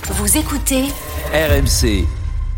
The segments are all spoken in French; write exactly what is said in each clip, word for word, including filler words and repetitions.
Vous écoutez R M C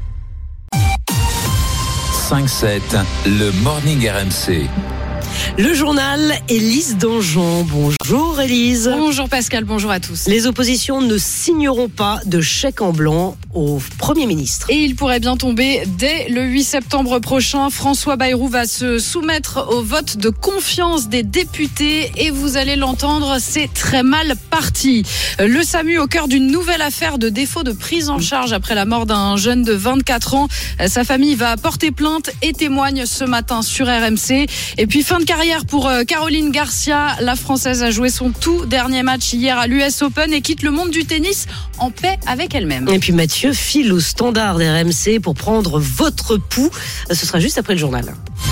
cinq sept, le Morning R M C. Le journal, Élise Dangean. Bonjour Élise. Bonjour Pascal, bonjour à tous. Les oppositions ne signeront pas de chèque en blanc au Premier ministre. Et il pourrait bien tomber dès le huit septembre prochain. François Bayrou va se soumettre au vote de confiance des députés et vous allez l'entendre, c'est très mal parti. Le SAMU au cœur d'une nouvelle affaire de défaut de prise en charge après la mort d'un jeune de vingt-quatre ans. Sa famille va porter plainte et témoigne ce matin sur R M C. Et puis fin de carrière pour Caroline Garcia. La Française a joué son tout dernier match hier à l'U S Open et quitte le monde du tennis en paix avec elle-même. Et puis Mathieu file au standard R M C pour prendre votre pouls. Ce sera juste après le journal.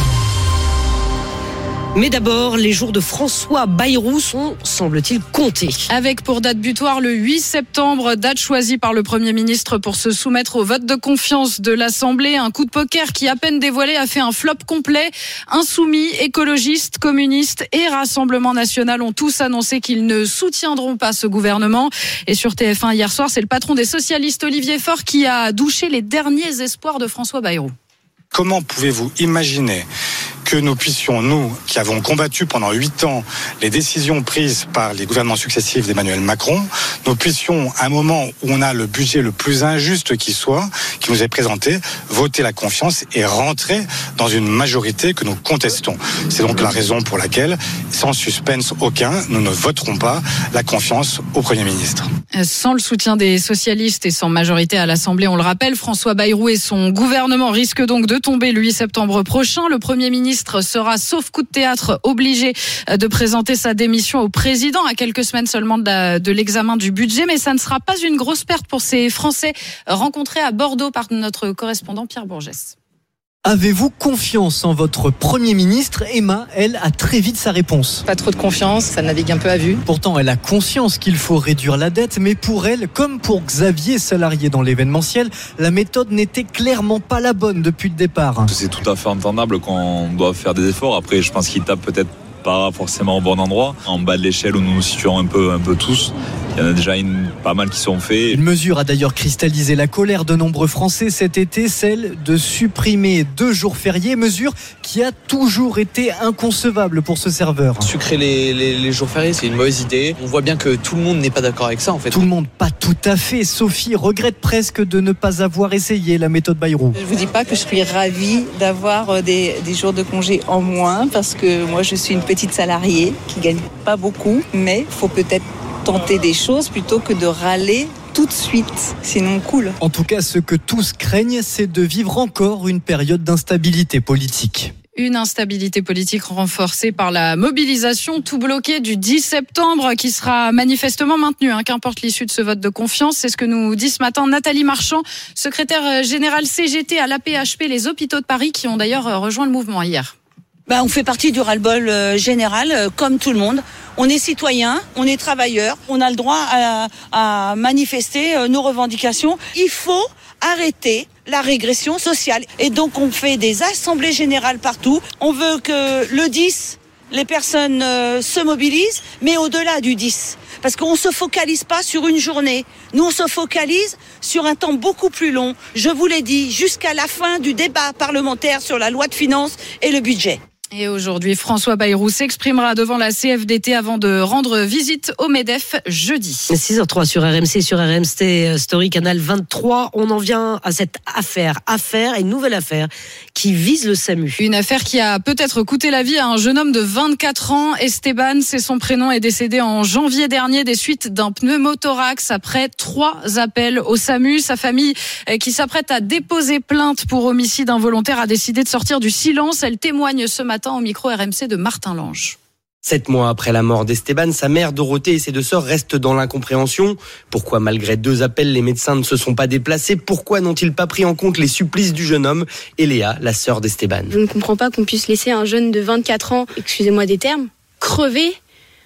Mais d'abord, les jours de François Bayrou sont, semble-t-il, comptés. Avec pour date butoir le huit septembre, date choisie par le Premier ministre pour se soumettre au vote de confiance de l'Assemblée. Un coup de poker qui, à peine dévoilé, a fait un flop complet. Insoumis, écologistes, communistes et Rassemblement national ont tous annoncé qu'ils ne soutiendront pas ce gouvernement. Et sur T F un hier soir, c'est le patron des socialistes, Olivier Faure, qui a douché les derniers espoirs de François Bayrou. Comment pouvez-vous imaginer que nous puissions, nous, qui avons combattu pendant huit ans les décisions prises par les gouvernements successifs d'Emmanuel Macron, nous puissions, à un moment où on a le budget le plus injuste qui soit, qui nous est présenté, voter la confiance et rentrer dans une majorité que nous contestons. C'est donc la raison pour laquelle, sans suspense aucun, nous ne voterons pas la confiance au Premier ministre. Sans le soutien des socialistes et sans majorité à l'Assemblée, on le rappelle, François Bayrou et son gouvernement risquent donc de tomber le huit septembre prochain. Le Premier ministre sera, sauf coup de théâtre, obligé de présenter sa démission au président à quelques semaines seulement de, la, de l'examen du budget. Mais ça ne sera pas une grosse perte pour ces Français rencontrés à Bordeaux par notre correspondant Pierre Bourgès. Avez-vous confiance en votre Premier ministre ? Emma, elle, a très vite sa réponse. Pas trop de confiance, ça navigue un peu à vue. Pourtant, elle a conscience qu'il faut réduire la dette, mais pour elle, comme pour Xavier, salarié dans l'événementiel, la méthode n'était clairement pas la bonne depuis le départ. C'est tout à fait entendable qu'on doit faire des efforts. Après, je pense qu'il tape peut-être pas forcément au bon endroit. En bas de l'échelle où nous nous situons un peu, un peu tous, il y en a déjà une, pas mal qui sont faits. Une mesure a d'ailleurs cristallisé la colère de nombreux Français cet été, celle de supprimer deux jours fériés, mesure qui a toujours été inconcevable pour ce serveur. Sucrer les, les, les jours fériés, c'est une mauvaise idée. On voit bien que tout le monde n'est pas d'accord avec ça en fait. Tout le monde, pas tout à fait. Sophie regrette presque de ne pas avoir essayé la méthode Bayrou. Je vous dis pas que je suis ravie d'avoir des, des jours de congé en moins parce que moi je suis une petite salariée qui gagne pas beaucoup, mais faut peut-être tenter des choses plutôt que de râler tout de suite, sinon cool. En tout cas, ce que tous craignent, c'est de vivre encore une période d'instabilité politique. Une instabilité politique renforcée par la mobilisation tout bloquée du dix septembre qui sera manifestement maintenue, hein, qu'importe l'issue de ce vote de confiance. C'est ce que nous dit ce matin Nathalie Marchand, secrétaire générale C G T à l'A P H P, les hôpitaux de Paris, qui ont d'ailleurs rejoint le mouvement hier. Bah, on fait partie du ras-le-bol euh, général, euh, comme tout le monde. On est citoyen, on est travailleur, on a le droit à, à manifester euh, nos revendications. Il faut arrêter la régression sociale. Et donc on fait des assemblées générales partout. On veut que le dix, les personnes euh, se mobilisent, mais au-delà du dix. Parce qu'on ne se focalise pas sur une journée. Nous, on se focalise sur un temps beaucoup plus long. Je vous l'ai dit, jusqu'à la fin du débat parlementaire sur la loi de finances et le budget. Et aujourd'hui, François Bayrou s'exprimera devant la C F D T avant de rendre visite au MEDEF jeudi. six heures trois sur R M C, sur R M C Story, Canal vingt-trois. On en vient à cette affaire, affaire et nouvelle affaire qui vise le SAMU. Une affaire qui a peut-être coûté la vie à un jeune homme de vingt-quatre ans. Esteban, c'est son prénom, est décédé en janvier dernier des suites d'un pneumothorax après trois appels au SAMU. Sa famille, qui s'apprête à déposer plainte pour homicide involontaire, a décidé de sortir du silence. Elle témoigne ce matin au micro R M C de Martin Lange. Sept mois après la mort d'Esteban, sa mère Dorothée et ses deux sœurs restent dans l'incompréhension. Pourquoi, malgré deux appels, les médecins ne se sont pas déplacés ? Pourquoi n'ont-ils pas pris en compte les supplices du jeune homme ? Et Léa, la sœur d'Esteban. Je ne comprends pas qu'on puisse laisser un jeune de vingt-quatre ans, excusez-moi des termes, crever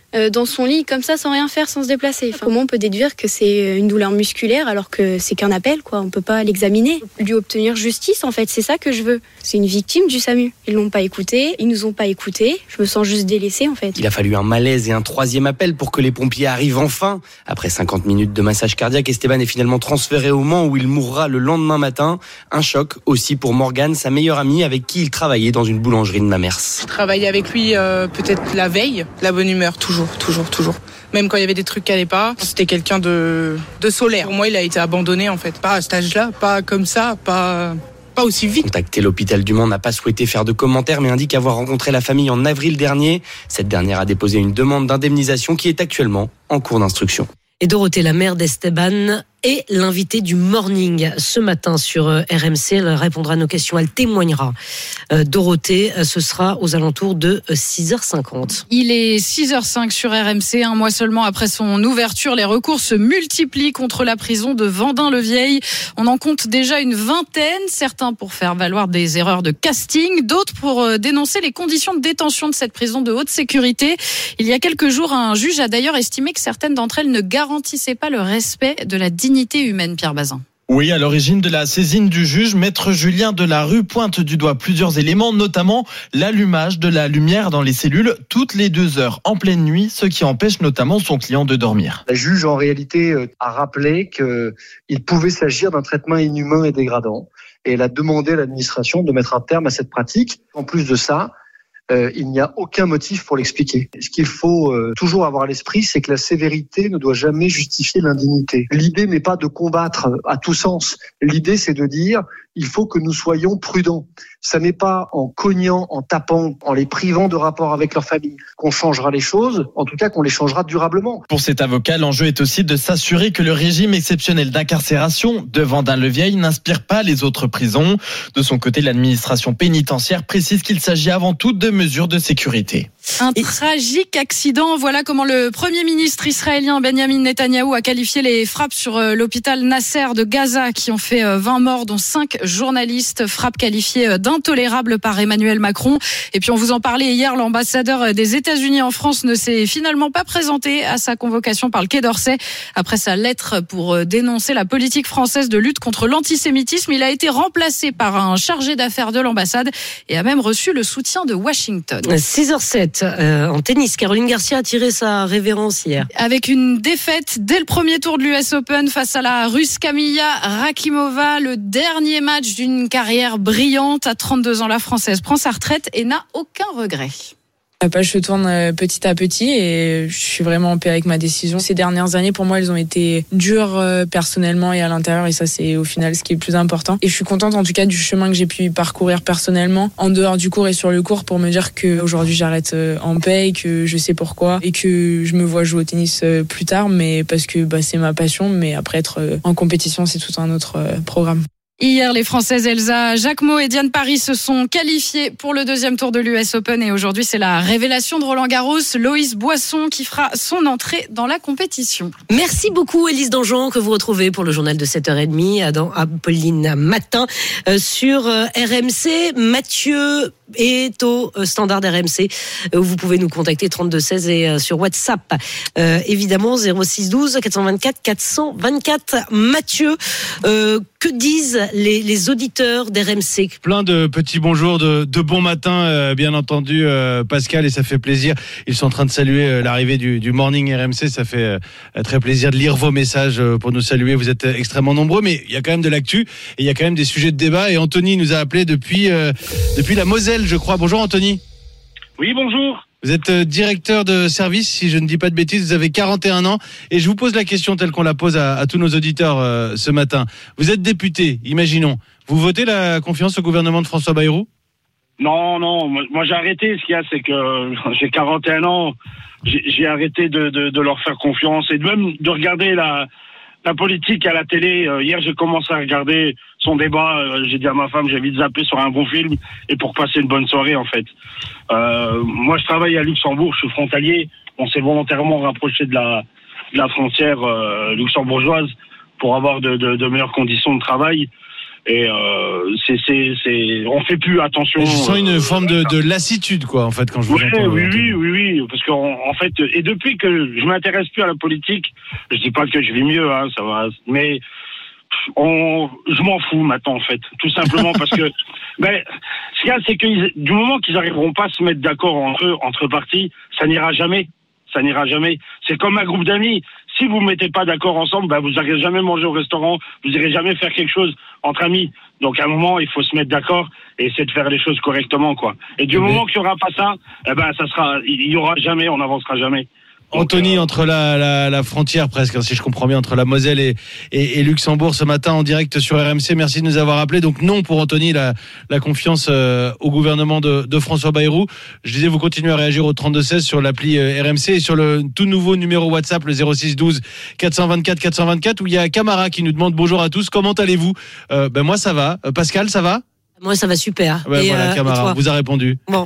euh, dans son lit comme ça sans rien faire, sans se déplacer. Enfin, comment on peut déduire que c'est une douleur musculaire alors que c'est qu'un appel, quoi. On peut pas l'examiner. Lui obtenir justice, en fait, c'est ça que je veux. C'est une victime du SAMU. Ils l'ont pas écouté, ils nous ont pas écouté. Je me sens juste délaissée, en fait. Il a fallu un malaise et un troisième appel pour que les pompiers arrivent enfin. Après cinquante minutes de massage cardiaque, Esteban est finalement transféré au Mans où il mourra le lendemain matin. Un choc aussi pour Morgane, sa meilleure amie avec qui il travaillait dans une boulangerie de Mamers. Je travaillais avec lui euh, peut-être la veille, la bonne humeur, toujours, toujours, toujours. Même quand il y avait des trucs qui n'allaient pas, c'était quelqu'un de, de solaire. Pour moi, il a été abandonné en fait. Pas à cet âge-là, pas comme ça, pas... pas aussi vite. Contacté, l'hôpital du Mans n'a pas souhaité faire de commentaires mais indique avoir rencontré la famille en avril dernier. Cette dernière a déposé une demande d'indemnisation qui est actuellement en cours d'instruction. Et Dorothée, la mère d'Esteban, est l'invitée du Morning ce matin sur R M C. Elle répondra à nos questions, elle témoignera. Euh, Dorothée, ce sera aux alentours de six heures cinquante. Il est six heures cinq sur R M C. Un mois seulement après son ouverture, les recours se multiplient contre la prison de Vendin-le-Vieil. On en compte déjà une vingtaine, certains pour faire valoir des erreurs de casting, d'autres pour dénoncer les conditions de détention de cette prison de haute sécurité. Il y a quelques jours, un juge a d'ailleurs estimé que certaines d'entre elles ne garantissaient pas le respect de la dignité humaine, Pierre Bazin. Oui, à l'origine de la saisine du juge, maître Julien Delarue pointe du doigt plusieurs éléments, notamment l'allumage de la lumière dans les cellules toutes les deux heures en pleine nuit, ce qui empêche notamment son client de dormir. La juge, en réalité, a rappelé qu'il pouvait s'agir d'un traitement inhumain et dégradant. Et elle a demandé à l'administration de mettre un terme à cette pratique. En plus de ça, Euh, il n'y a aucun motif pour l'expliquer. Ce qu'il faut euh, toujours avoir à l'esprit, c'est que la sévérité ne doit jamais justifier l'indignité. L'idée n'est pas de combattre à tout sens. L'idée, c'est de dire, il faut que nous soyons prudents. Ça n'est pas en cognant, en tapant, en les privant de rapport avec leur famille qu'on changera les choses, en tout cas qu'on les changera durablement. Pour cet avocat, l'enjeu est aussi de s'assurer que le régime exceptionnel d'incarcération de Vendin-le-Vieil n'inspire pas les autres prisons. De son côté, l'administration pénitentiaire précise qu'il s'agit avant tout de mesures de sécurité. Un tragique accident. Voilà comment le Premier ministre israélien Benjamin Netanyahou a qualifié les frappes sur l'hôpital Nasser de Gaza qui ont fait vingt morts, dont cinq journalistes. Frappes qualifiées d'intolérables par Emmanuel Macron. Et puis on vous en parlait hier, l'ambassadeur des États-Unis en France ne s'est finalement pas présenté à sa convocation par le Quai d'Orsay. Après sa lettre pour dénoncer la politique française de lutte contre l'antisémitisme, il a été remplacé par un chargé d'affaires de l'ambassade et a même reçu le soutien de Washington. six heures sept. Euh, en tennis, Caroline Garcia a tiré sa révérence hier. Avec une défaite dès le premier tour de l'U S Open face à la Russe Kamila Rakimova, le dernier match d'une carrière brillante. À trente-deux ans, la Française prend sa retraite et n'a aucun regret. La page se tourne petit à petit et je suis vraiment en paix avec ma décision. Ces dernières années, pour moi, elles ont été dures personnellement et à l'intérieur et ça, c'est au final ce qui est le plus important. Et je suis contente en tout cas du chemin que j'ai pu parcourir personnellement, en dehors du court et sur le court, pour me dire qu'aujourd'hui j'arrête en paix et que je sais pourquoi et que je me vois jouer au tennis plus tard, mais parce que bah, c'est ma passion, mais après être en compétition, c'est tout un autre programme. Hier, les Françaises Elsa Jacquemot et Diane Paris se sont qualifiées pour le deuxième tour de l'U S Open et aujourd'hui, c'est la révélation de Roland Garros, Loïs Boisson, qui fera son entrée dans la compétition. Merci beaucoup, Élise Dangean, que vous retrouvez pour le journal de sept heures trente dans Apolline Matin euh, sur euh, R M C. Mathieu est au euh, standard R M C où vous pouvez nous contacter trente-deux seize et euh, sur WhatsApp. Euh, évidemment, zéro six douze quatre cent vingt-quatre quatre cent vingt-quatre. Mathieu, euh, que disent les, les auditeurs d'R M C? Plein de petits bonjours, de, de bon matin, euh, bien entendu, euh, Pascal, et ça fait plaisir. Ils sont en train de saluer euh, l'arrivée du, du Morning R M C. Ça fait euh, très plaisir de lire vos messages euh, pour nous saluer. Vous êtes extrêmement nombreux, mais il y a quand même de l'actu et il y a quand même des sujets de débat. Et Anthony nous a appelé depuis, euh, depuis la Moselle, je crois. Bonjour Anthony. Oui, bonjour. Vous êtes directeur de service, si je ne dis pas de bêtises, vous avez quarante et un ans et je vous pose la question telle qu'on la pose à, à tous nos auditeurs euh, ce matin. Vous êtes député, imaginons. Vous votez la confiance au gouvernement de François Bayrou ? Non, non, moi, moi j'ai arrêté. Ce qu'il y a, c'est que j'ai quarante et un ans, j'ai, j'ai arrêté de, de, de leur faire confiance et de même de regarder la, la politique à la télé. Euh, hier, j'ai commencé à regarder son débat. Euh, j'ai dit à ma femme, j'ai vite zappé sur un bon film et pour passer une bonne soirée, en fait. Euh, moi, je travaille à Luxembourg, je suis frontalier. On s'est volontairement rapproché de la, de la frontière euh, luxembourgeoise pour avoir de, de, de meilleures conditions de travail. Et euh, c'est, c'est, c'est, on fait plus attention. Et je sens une euh, forme de, de lassitude, quoi, en fait, quand je vous ouais, entends. Oui, oui, oui, oui, parce qu'en en fait, et depuis que je m'intéresse plus à la politique, je dis pas que je vis mieux, hein, ça va, mais on, je m'en fous maintenant, en fait, tout simplement parce que, ben, ce qu'il y a, c'est que du moment qu'ils arriveront pas à se mettre d'accord entre eux, entre partis, ça n'ira jamais. Ça n'ira jamais. C'est comme un groupe d'amis. Si vous ne mettez pas d'accord ensemble, ben vous n'irez jamais manger au restaurant, vous n'irez jamais faire quelque chose entre amis. Donc à un moment, il faut se mettre d'accord et essayer de faire les choses correctement, quoi. Et du Mais... moment qu'il n'y aura pas ça, eh ben ça sera, il y aura jamais, on n'avancera jamais. Donc, Anthony, euh... entre la, la, la frontière presque, hein, si je comprends bien, entre la Moselle et, et, et Luxembourg ce matin en direct sur R M C. Merci de nous avoir appelés. Donc non pour Anthony, la, la confiance euh, au gouvernement de, de François Bayrou. Je disais, vous continuez à réagir au trente-deux seize sur l'appli euh, R M C et sur le tout nouveau numéro WhatsApp, le zéro six douze quatre cent vingt-quatre quatre cent vingt-quatre, où il y a Camara qui nous demande bonjour à tous, comment allez-vous? euh, Ben moi ça va. Euh, Pascal, ça va? Moi ça va super. Ben, et voilà, euh, Camara vous a répondu. Bon.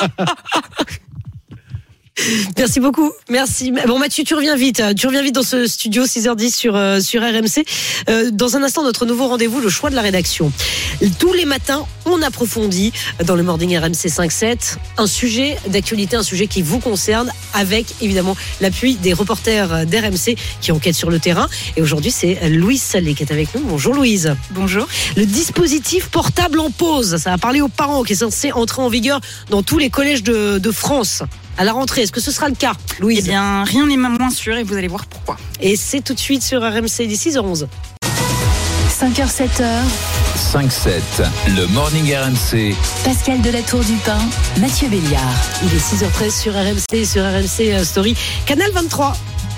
Merci beaucoup. Merci. Bon, Mathieu, tu reviens vite. Tu reviens vite dans ce studio, six heures dix sur, euh, sur R M C. Euh, dans un instant, notre nouveau rendez-vous, le choix de la rédaction. Tous les matins, on approfondit dans le Morning R M C cinq sept un sujet d'actualité, un sujet qui vous concerne, avec évidemment l'appui des reporters d'R M C qui enquêtent sur le terrain. Et aujourd'hui, c'est Louise Salé qui est avec nous. Bonjour Louise. Bonjour. Le dispositif portable en pause, ça a parlé aux parents, qui est censé entrer en vigueur dans tous les collèges de, de France à la rentrée. Est-ce que ce sera le cas, Louise? Eh bien, rien n'est moins sûr et vous allez voir pourquoi. Et c'est tout de suite sur R M C, il est six heures onze. cinq heures, sept heures. cinq sept, le Morning R M C. Pascal de la Tour du Pin, Mathieu Béliard. Il est six heures treize sur R M C, sur R M C Story, Canal vingt-trois.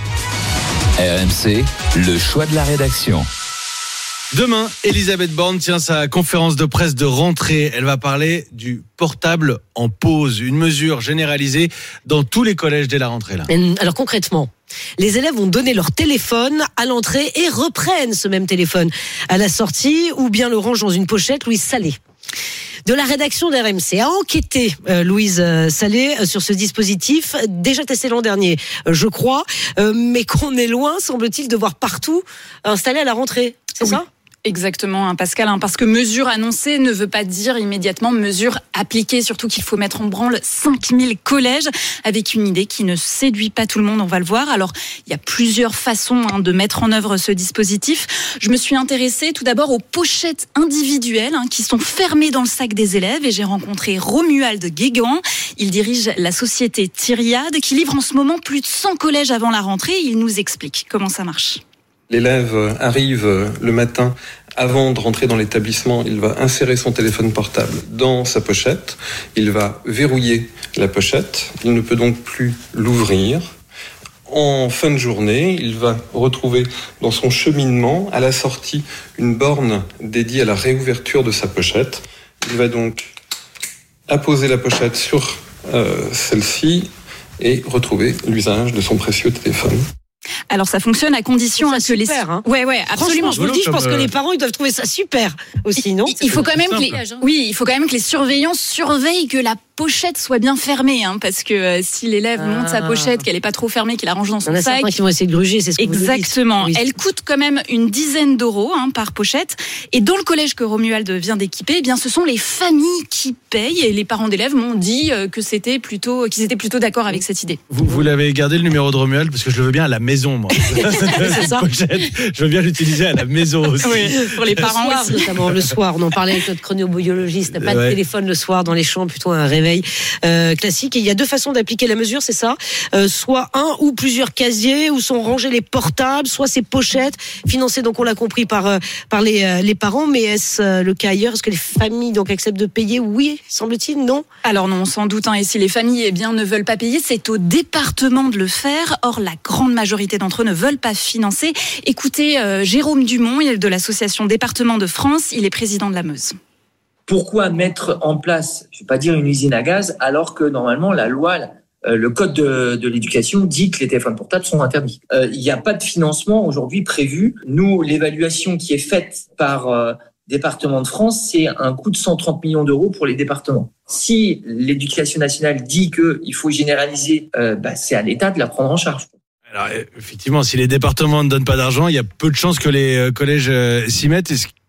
R M C, le choix de la rédaction. Demain, Elisabeth Borne tient sa conférence de presse de rentrée. Elle va parler du portable en pause, une mesure généralisée dans tous les collèges dès la rentrée. Là. Alors concrètement, les élèves vont donner leur téléphone à l'entrée et reprennent ce même téléphone à la sortie ou bien le rangent dans une pochette. Louise Salé de la rédaction d'R M C a enquêté, euh, Louise Salé, euh, sur ce dispositif, déjà testé l'an dernier, euh, je crois, euh, mais qu'on est loin, semble-t-il, de voir partout installé à la rentrée. C'est oui. ça ? Exactement, hein, Pascal, hein, parce que mesure annoncée ne veut pas dire immédiatement mesure appliquée, surtout qu'il faut mettre en branle cinq mille collèges avec une idée qui ne séduit pas tout le monde, on va le voir. Alors, il y a plusieurs façons hein, de mettre en œuvre ce dispositif. Je me suis intéressée tout d'abord aux pochettes individuelles hein, qui sont fermées dans le sac des élèves et j'ai rencontré Romuald Guégan. Il dirige la société Tyriade qui livre en ce moment plus de cent collèges avant la rentrée. Il nous explique comment ça marche. L'élève arrive le matin, avant de rentrer dans l'établissement, il va insérer son téléphone portable dans sa pochette, il va verrouiller la pochette, il ne peut donc plus l'ouvrir. En fin de journée, il va retrouver dans son cheminement, à la sortie, une borne dédiée à la réouverture de sa pochette. Il va donc apposer la pochette sur euh, celle-ci et retrouver l'usage de son précieux téléphone. Alors ça fonctionne à condition ça que super, les hein. ouais ouais absolument. Je vous le dis, je pense que les parents ils doivent trouver ça super aussi, non? Il, il faut quand même que les, oui, il faut quand même que les surveillants surveillent que la pochette soit bien fermée, hein, parce que euh, si l'élève ah. monte sa pochette, qu'elle est pas trop fermée, qu'il la range dans son sac. Il y en a sac. certains qui vont essayer de gruger, c'est ce que exactement. Vous dites. Elle coûte quand même une dizaine d'euros hein, par pochette. Et dans le collège que Romuald vient d'équiper, eh bien ce sont les familles qui payent et les parents d'élèves m'ont dit que c'était plutôt, qu'ils étaient plutôt d'accord avec cette idée. Vous, vous l'avez gardé le numéro de Romuald parce que je le veux bien à la maison, moi. C'est ça. Pochette, je veux bien l'utiliser à la maison aussi. Oui, pour les parents le soir, aussi. Notamment le soir. On en parlait avec notre chronobiologiste. Pas ouais. de téléphone le soir dans les champs, plutôt un réveil euh, classique. Et il y a deux façons d'appliquer la mesure, c'est ça. Euh, soit un ou plusieurs casiers où sont rangés les portables, soit ces pochettes financées, donc on l'a compris, par euh, par les euh, les parents. Mais est-ce euh, le cas ailleurs? Est-ce que les familles donc acceptent de payer? Oui, semble-t-il, non. Alors non, sans doute. Hein, et si les familles eh bien ne veulent pas payer, c'est au département de le faire. Or, la grande majorité d'entre eux ne veulent pas financer. Écoutez euh, Jérôme Dumont, il est de l'association Département de France, il est président de la Meuse. Pourquoi mettre en place, je ne vais pas dire une usine à gaz, alors que normalement la loi, euh, le code de, de l'éducation dit que les téléphones portables sont interdits. Euh, il n'y a pas de financement aujourd'hui prévu. Nous, l'évaluation qui est faite par euh, Département de France, c'est un coût de cent trente millions d'euros pour les départements. Si l'éducation nationale dit qu'il faut généraliser, euh, bah, c'est à l'État de la prendre en charge. Alors, effectivement, si les départements ne donnent pas d'argent, il y a peu de chances que les collèges s'y mettent. Est-ce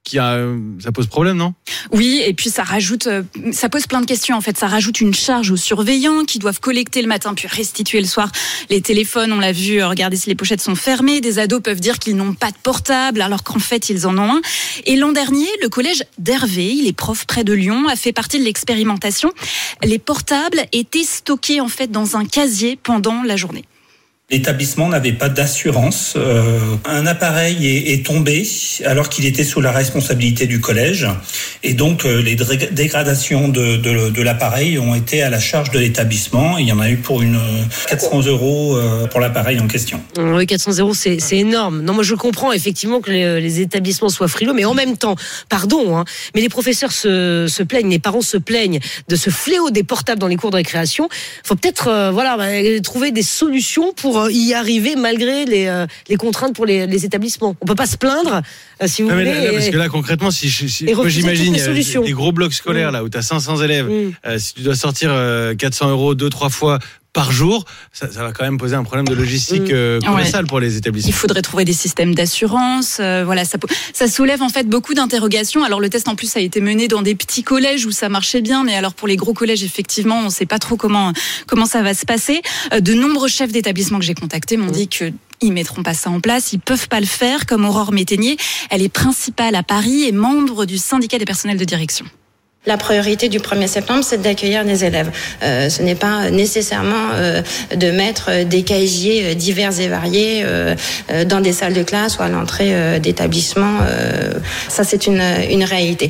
qui a, ça pose problème, non? Oui, et puis ça rajoute, ça pose plein de questions en fait. Ça rajoute une charge aux surveillants qui doivent collecter le matin puis restituer le soir les téléphones. On l'a vu, regardez si les pochettes sont fermées. Des ados peuvent dire qu'ils n'ont pas de portable alors qu'en fait ils en ont un. Et l'an dernier, le collège d'Hervé, il est prof près de Lyon, a fait partie de l'expérimentation. Les portables étaient stockés en fait dans un casier pendant la journée. L'établissement n'avait pas d'assurance. Euh, un appareil est, est tombé alors qu'il était sous la responsabilité du collège. Et donc, euh, les dré- dégradations de, de, de l'appareil ont été à la charge de l'établissement. Il y en a eu pour une quatre cents euros euh, pour l'appareil en question. Oui, quatre cents euros, c'est, c'est énorme. Non, moi, je comprends effectivement que les, les établissements soient frileux, mais en même temps, pardon, hein, mais les professeurs se, se plaignent, les parents se plaignent de ce fléau des portables dans les cours de récréation. Il faut peut-être euh, voilà, bah, trouver des solutions pour y arriver malgré les, euh, les contraintes pour les, les établissements. On peut pas se plaindre, euh, si vous non, voulez. Là, là, et, parce que là, concrètement, si, si et moi j'imagine les, les gros blocs scolaires mmh. là où tu as cinq cents élèves, mmh. euh, si tu dois sortir euh, quatre cents euros deux trois fois par jour, ça, ça va quand même poser un problème de logistique euh, colossal ouais. pour les établissements. Il faudrait trouver des systèmes d'assurance. Euh, voilà, ça, ça soulève en fait beaucoup d'interrogations. Alors le test en plus a été mené dans des petits collèges où ça marchait bien, mais alors pour les gros collèges effectivement, on ne sait pas trop comment comment ça va se passer. Euh, de nombreux chefs d'établissement que j'ai contactés m'ont mmh. dit que ils mettront pas ça en place, ils peuvent pas le faire, comme Aurore Métainier. Elle est principale à Paris et membre du syndicat des personnels de direction. La priorité du premier septembre, c'est d'accueillir des élèves. Euh, ce n'est pas nécessairement euh, de mettre des casiers divers et variés euh, euh, dans des salles de classe ou à l'entrée euh, d'établissements. Euh, ça, c'est une, une réalité.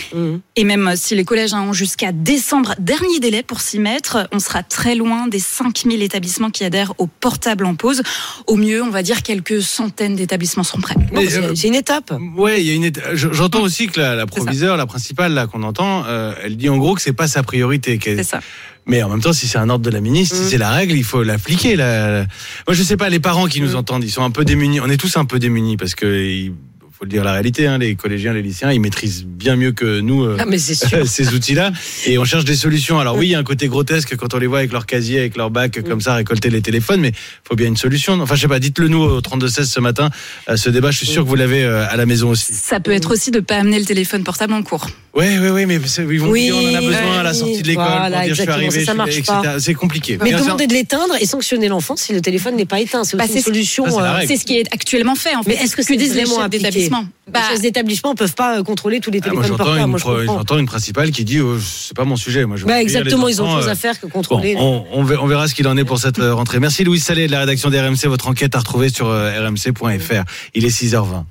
Et même si les collèges ont jusqu'à décembre, dernier délai pour s'y mettre, on sera très loin des cinq mille établissements qui adhèrent au portable en pause. Au mieux, on va dire quelques centaines d'établissements seront prêts. Non, c'est, euh, c'est une étape. Ouais, il y a une étape. J'entends aussi que la, la proviseure, la principale là qu'on entend, Euh, elle dit en gros que c'est pas sa priorité. C'est ça. Mais en même temps, si c'est un ordre de la ministre, mmh. si c'est la règle, il faut l'appliquer. La... Moi, je sais pas, les parents qui nous mmh. entendent, ils sont un peu démunis. On est tous un peu démunis parce que il faut le dire la réalité. Hein, les collégiens, les lycéens, ils maîtrisent bien mieux que nous euh, ah, mais c'est sûr. ces outils-là. Et on cherche des solutions. Alors oui, il y a un côté grotesque quand on les voit avec leur casier, avec leur bac, mmh. comme ça, récolter les téléphones. Mais il faut bien une solution. Enfin, je sais pas. Dites-le nous au trente-deux seize ce matin. Euh, ce débat, je suis sûr que vous l'avez euh, à la maison aussi. Ça peut être aussi de pas amener le téléphone portable en cours. Oui, oui, oui, mais ils vont oui, dire on en a besoin oui, à la sortie de l'école voilà, pour dire je suis arrivé, ça, ça marche et cetera. pas. C'est compliqué. Mais bien demander sûr. de l'éteindre et sanctionner l'enfant si le téléphone n'est pas éteint, c'est aussi bah, c'est une solution. C'est, c'est ce qui est actuellement fait en fait. Mais est-ce que c'est que disent les chefs d'établissement bah, Les chefs d'établissement ne peuvent pas contrôler tous les téléphones ah, moi, portables. Une moi, je pro, j'entends une principale qui dit oh, c'est pas mon sujet. Moi, je bah, exactement, ils ont autre chose à faire que contrôler. Bon, on, on verra ce qu'il en est pour cette rentrée. Merci Louise Salé de la rédaction d'R M C. Votre enquête à retrouver sur r m c point f r. Il est six heures vingt.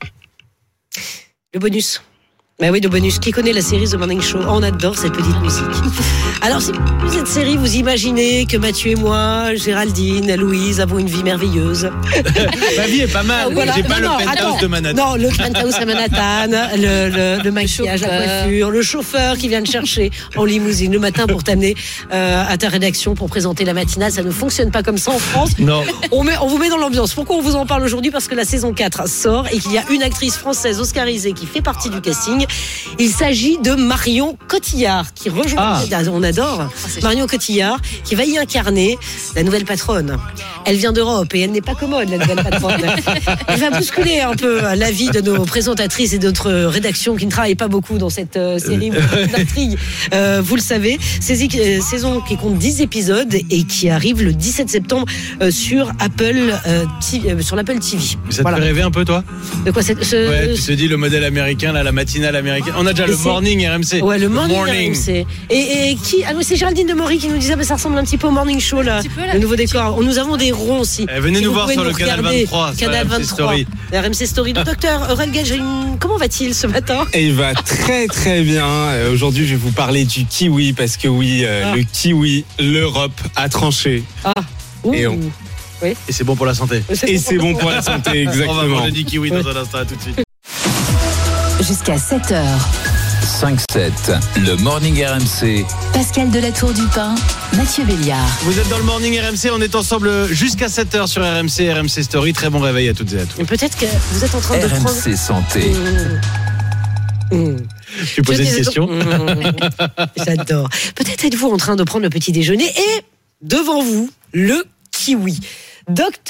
Le bonus. Bah oui, de bonus. Qui connaît la série The Morning Show? Oh, on adore cette petite musique. Alors, si vous cette série, vous imaginez que Mathieu et moi, Géraldine, Louise, avons une vie merveilleuse. Ma vie est pas mal. Voilà. J'ai non, pas non, le penthouse attends. de Manhattan. Non, le penthouse à Manhattan, le, le, le maquillage, la coiffure, le chauffeur qui vient te chercher en limousine le matin pour t'amener euh, à ta rédaction pour présenter la matinale. Ça ne fonctionne pas comme ça en France. Non. On, met, on vous met dans l'ambiance. Pourquoi on vous en parle aujourd'hui? Parce que la saison quatre sort et qu'il y a une actrice française oscarisée qui fait partie du casting. Il s'agit de Marion Cotillard qui rejoint. Ah. On adore ah, Marion Cotillard qui va y incarner la nouvelle patronne. Elle vient d'Europe et elle n'est pas commode, la nouvelle patronne. Elle va bousculer un peu la vie de nos présentatrices et d'autres rédactions qui ne travaillent pas beaucoup dans cette euh, série d'intrigue. Euh, vous le savez, saisie, euh, saison qui compte dix épisodes et qui arrive le dix-sept septembre euh, sur Apple euh, t- euh, sur l'Apple T V. Mais ça te voilà. fait rêver un peu, toi? De quoi c'est, ce, ouais, tu te dis le modèle américain, là, la matinale américaine. On a déjà le c'est... morning R M C. Ouais, le morning, morning. R M C. Et, et qui ah, c'est Géraldine Demory qui nous disait, bah, ça ressemble un petit peu au morning show, là. Peu, là le nouveau décor. Nous avons des ronds aussi. Eh, venez nous voir sur le canal vingt-trois. Canal vingt-trois. R M C Story. Le docteur Aurel Gage, comment va-t-il ce matin? Et il va très très bien. Euh, aujourd'hui, je vais vous parler du kiwi parce que oui, euh, ah. le kiwi, l'Europe a tranché. Ah. Ouh. Et on... Oui. Et c'est bon pour la santé. C'est Et c'est bon pour la santé, exactement. On va manger du kiwi dans un instant, à tout de suite. Jusqu'à sept heures. cinq sept, le Morning R M C. Pascal Delatour du Pin, Mathieu Béliard. Vous êtes dans le Morning R M C, on est ensemble jusqu'à sept heures sur R M C, R M C Story. Très bon réveil à toutes et à tous. Et peut-être que vous êtes en train de R M C prendre... R M C Santé. Mmh. Mmh. Tu poses une question mmh. J'adore. Peut-être êtes-vous en train de prendre le petit déjeuner et devant vous, le kiwi. Docteur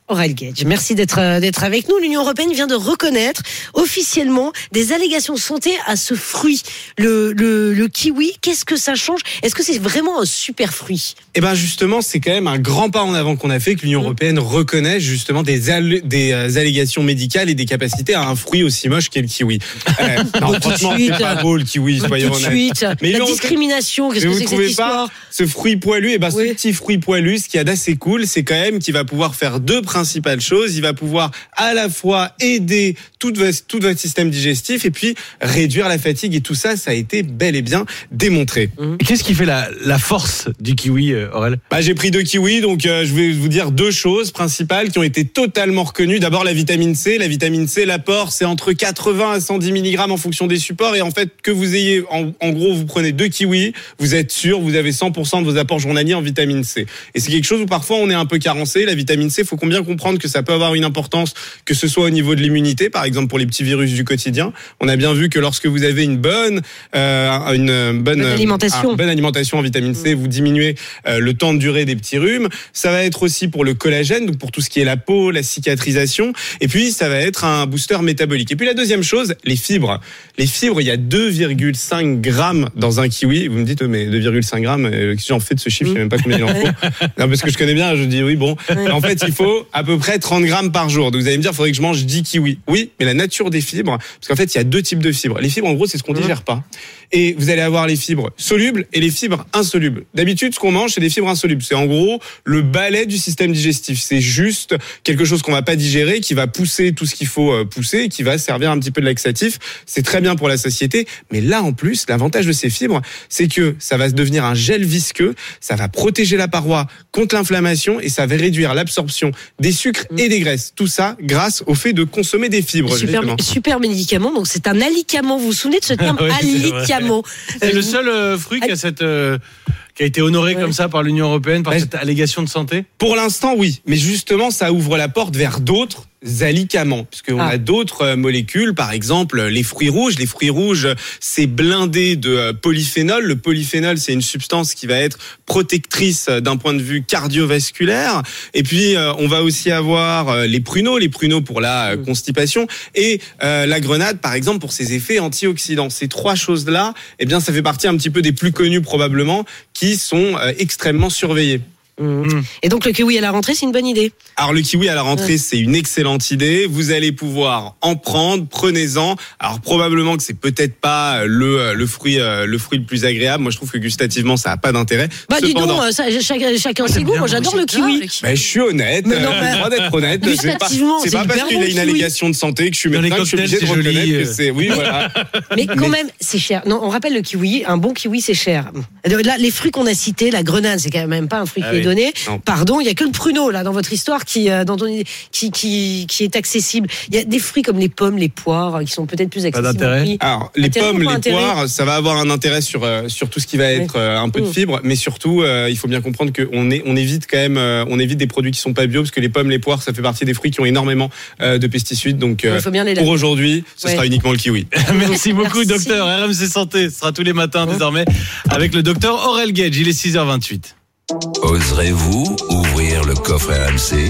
Aurel Gage, merci d'être d'être avec nous. L'Union européenne vient de reconnaître officiellement des allégations de santé à ce fruit, le, le, le kiwi. Qu'est-ce que ça change ? Est-ce que c'est vraiment un super fruit ? Eh ben justement, c'est quand même un grand pas en avant qu'on a fait, que l'Union européenne reconnaisse justement des, all- des euh, allégations médicales et des capacités à un fruit aussi moche qu'est le kiwi. Euh, non, franchement, c'est pas beau le kiwi, soyons honnêtes. Suite. Mais la discrimination, qu'est-ce que c'est que cette histoire ? Ce fruit poilu, eh ben oui. ce petit fruit poilu, ce qu'il y a d'assez cool, c'est quand même qu'il va pouvoir faire deux principales choses. Il va pouvoir à la fois aider tout votre, tout votre système digestif et puis réduire la fatigue, et tout ça, ça a été bel et bien démontré. Mmh. Qu'est-ce qui fait la, la force du kiwi, euh, Aurel ? Bah, j'ai pris deux kiwis, donc euh, je vais vous dire deux choses principales qui ont été totalement reconnues. D'abord, la vitamine C. La vitamine C, l'apport, c'est entre quatre-vingts à cent dix milligrammes en fonction des supports. Et en fait, que vous ayez, en, en gros, vous prenez deux kiwis, vous êtes sûr, vous avez cent pour cent de vos apports journaliers en vitamine C. Et c'est quelque chose où parfois on est un peu carencé. La vitamine C, il faut bien comprendre que ça peut avoir une importance, que ce soit au niveau de l'immunité, par exemple pour les petits virus du quotidien. On a bien vu que lorsque vous avez une bonne, euh, une bonne, bonne alimentation, euh, bonne alimentation en vitamine C, vous diminuez euh, le temps de durée des petits rhumes. Ça va être aussi pour le collagène, donc pour tout ce qui est la peau, la cicatrisation. Et puis ça va être un booster métabolique. Et puis la deuxième chose, les fibres. Les fibres, il y a deux virgule cinq grammes dans un kiwi. Vous me dites, mais deux virgule cinq grammes, euh, si j'en fais de ce chiffre, je sais même pas combien il en faut. Non, parce que je connais bien, je dis oui, bon. En fait, il faut à peu près trente grammes par jour. Donc vous allez me dire, il faudrait que je mange dix kiwis. Oui, mais la nature des fibres, parce qu'en fait, il y a deux types de fibres. Les fibres, en gros, c'est ce qu'on digère pas. Et vous allez avoir les fibres solubles et les fibres insolubles. D'habitude, ce qu'on mange, c'est des fibres insolubles. C'est en gros le balai du système digestif. C'est juste quelque chose qu'on va pas digérer, qui va pousser tout ce qu'il faut pousser, et qui va servir un petit peu de laxatif. C'est très bien pour la satiété. Mais là, en plus, l'avantage de ces fibres, c'est que ça va devenir un gel visqueux. Ça va protéger la paroi contre l'inflammation et ça va réduire l'absorption des sucres et des graisses. Tout ça grâce au fait de consommer des fibres. Super, super médicament. Donc c'est un alicament. Vous vous souvenez de ce terme, oui, alicament? C'est le seul euh, fruit qui a cette euh, qui a été honoré ouais. comme ça par l'Union européenne, par ouais. cette allégation de santé. Pour l'instant, oui, mais justement, ça ouvre la porte vers d'autres alicaments, puisqu'on ah. a d'autres molécules, par exemple les fruits rouges. Les fruits rouges, c'est blindé de polyphénol. Le polyphénol, c'est une substance qui va être protectrice d'un point de vue cardiovasculaire. Et puis, on va aussi avoir les pruneaux, les pruneaux pour la constipation, et euh, la grenade, par exemple, pour ses effets antioxydants. Ces trois choses-là, eh bien, ça fait partie un petit peu des plus connues probablement, qui sont euh, extrêmement surveillées. Mmh. Et donc le kiwi à la rentrée, c'est une bonne idée. Alors le kiwi à la rentrée, ouais. c'est une excellente idée. Vous allez pouvoir en prendre, prenez-en. Alors probablement que c'est peut-être pas le le fruit le fruit le plus agréable. Moi je trouve que gustativement ça a pas d'intérêt. Bah Cependant, dis donc, ça, chacun, chacun ses goûts. Moi j'adore le kiwi. Bah, je suis honnête. J'ai le droit d'être honnête. C'est pas, c'est pas parce qu'il y a une allégation de santé que je suis médecin que je suis obligé de reconnaître que c'est. Oui, voilà. Mais quand même, c'est cher. Non, on rappelle le kiwi. Un bon kiwi, c'est cher. Là, les fruits qu'on a cités, la grenade, c'est quand même pas un fruit qui est donné. Non. Pardon, il y a que le pruneau là dans votre histoire qui, euh, dans ton, qui qui qui est accessible. Il y a des fruits comme les pommes, les poires qui sont peut-être plus accessibles. Pas d'intérêt. Alors les intérêt pommes, les intérêt. poires, ça va avoir un intérêt sur euh, sur tout ce qui va être oui. euh, un peu de fibres, mais surtout euh, il faut bien comprendre que on est on évite quand même euh, on évite des produits qui sont pas bio, parce que les pommes, les poires, ça fait partie des fruits qui ont énormément euh, de pesticides. Donc euh, pour aujourd'hui, ce ouais. sera uniquement le kiwi. Merci beaucoup, Merci. docteur. R M C Santé, ce sera tous les matins désormais avec le docteur Aurel Gage. Il est six heures vingt-huit. Oserez-vous ouvrir le coffre R M C?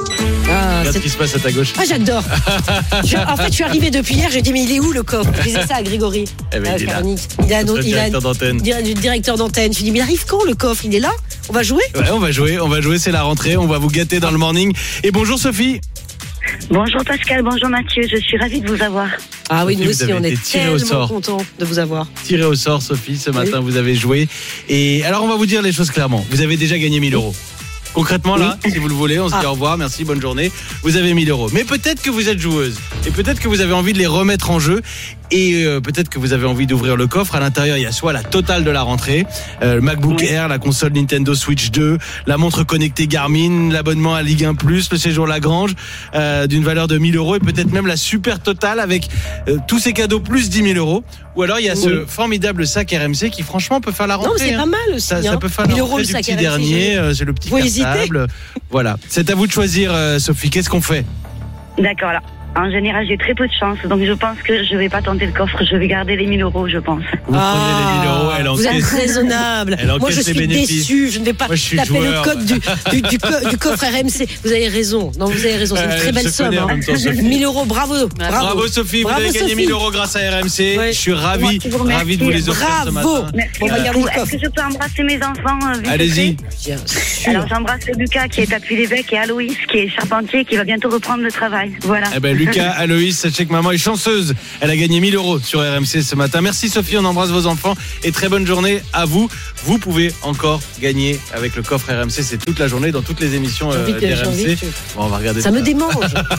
Ah, Regarde ce qui se passe à ta gauche. Ah, j'adore. je, en fait, je suis arrivé depuis hier, j'ai dit, mais il est où le coffre? Je disais ça à Grégory. Eh ben, ah, il, est là. il a un directeur d'antenne. Directeur d'antenne. Je lui dis, mais il arrive quand le coffre? Il est là? On va jouer? Ouais, on va jouer, on va jouer, c'est la rentrée, on va vous gâter dans le morning. Et bonjour Sophie. Bonjour Pascal, bonjour Mathieu, je suis ravie de vous avoir. Ah oui, Sophie, nous aussi, on est tellement contents de vous avoir. Tiré au sort, Sophie, ce matin, oui. vous avez joué. Et alors, on va vous dire les choses clairement. Vous avez déjà gagné mille euros. Concrètement, là, oui. si vous le voulez, on se ah. dit au revoir, merci, bonne journée. Vous avez mille euros. Mais peut-être que vous êtes joueuse. Et peut-être que vous avez envie de les remettre en jeu. Et euh, peut-être que vous avez envie d'ouvrir le coffre. À l'intérieur, il y a soit la totale de la rentrée, euh, le MacBook oui. Air, la console Nintendo Switch deux, la montre connectée Garmin, l'abonnement à Ligue un plus, le séjour Lagrange, euh, d'une valeur de mille euros, et peut-être même la super totale avec euh, tous ces cadeaux plus dix mille euros. Ou alors il y a oui. ce formidable sac R M C qui franchement peut faire la rentrée. Non, c'est hein. pas mal aussi. Ça, hein. ça peut faire la rentrée du petit dernier. Euh, c'est le petit cartable. Voilà. C'est à vous de choisir, euh, Sophie. Qu'est-ce qu'on fait? D'accord. Alors, En général, j'ai très peu de chance, donc je pense que je vais pas tenter le coffre, je vais garder les mille euros, je pense. Vous ah, prenez les mille euros, elle encaisse. Vous êtes raisonnable. Moi, je suis déçue, je ne vais pas Moi, taper joueur. le code du, du, du, co- du coffre R M C. Vous avez raison. Non, vous avez raison, c'est une euh, très belle somme. Hein. mille euros, bravo. Bravo, bravo Sophie, bravo, vous avez Sophie. gagné mille euros grâce à R M C. Ouais. Je suis ravi, ravi de vous les offrir ce matin. Bravo. On va garder le coffre. Est-ce que je peux embrasser mes enfants? Allez-y. Alors, j'embrasse Lucas qui est à Puy-l'Évêque et Aloïs qui est charpentier qui va bientôt reprendre le travail. Voilà. Eh ben, Lucas, Aloïs, sachez que maman est chanceuse. Elle a gagné mille euros sur R M C ce matin. Merci Sophie, on embrasse vos enfants et très bonne journée à vous. Vous pouvez encore gagner avec le coffre R M C. C'est toute la journée dans toutes les émissions euh, d'R M C. Bon, on va regarder ça. Ça me démange.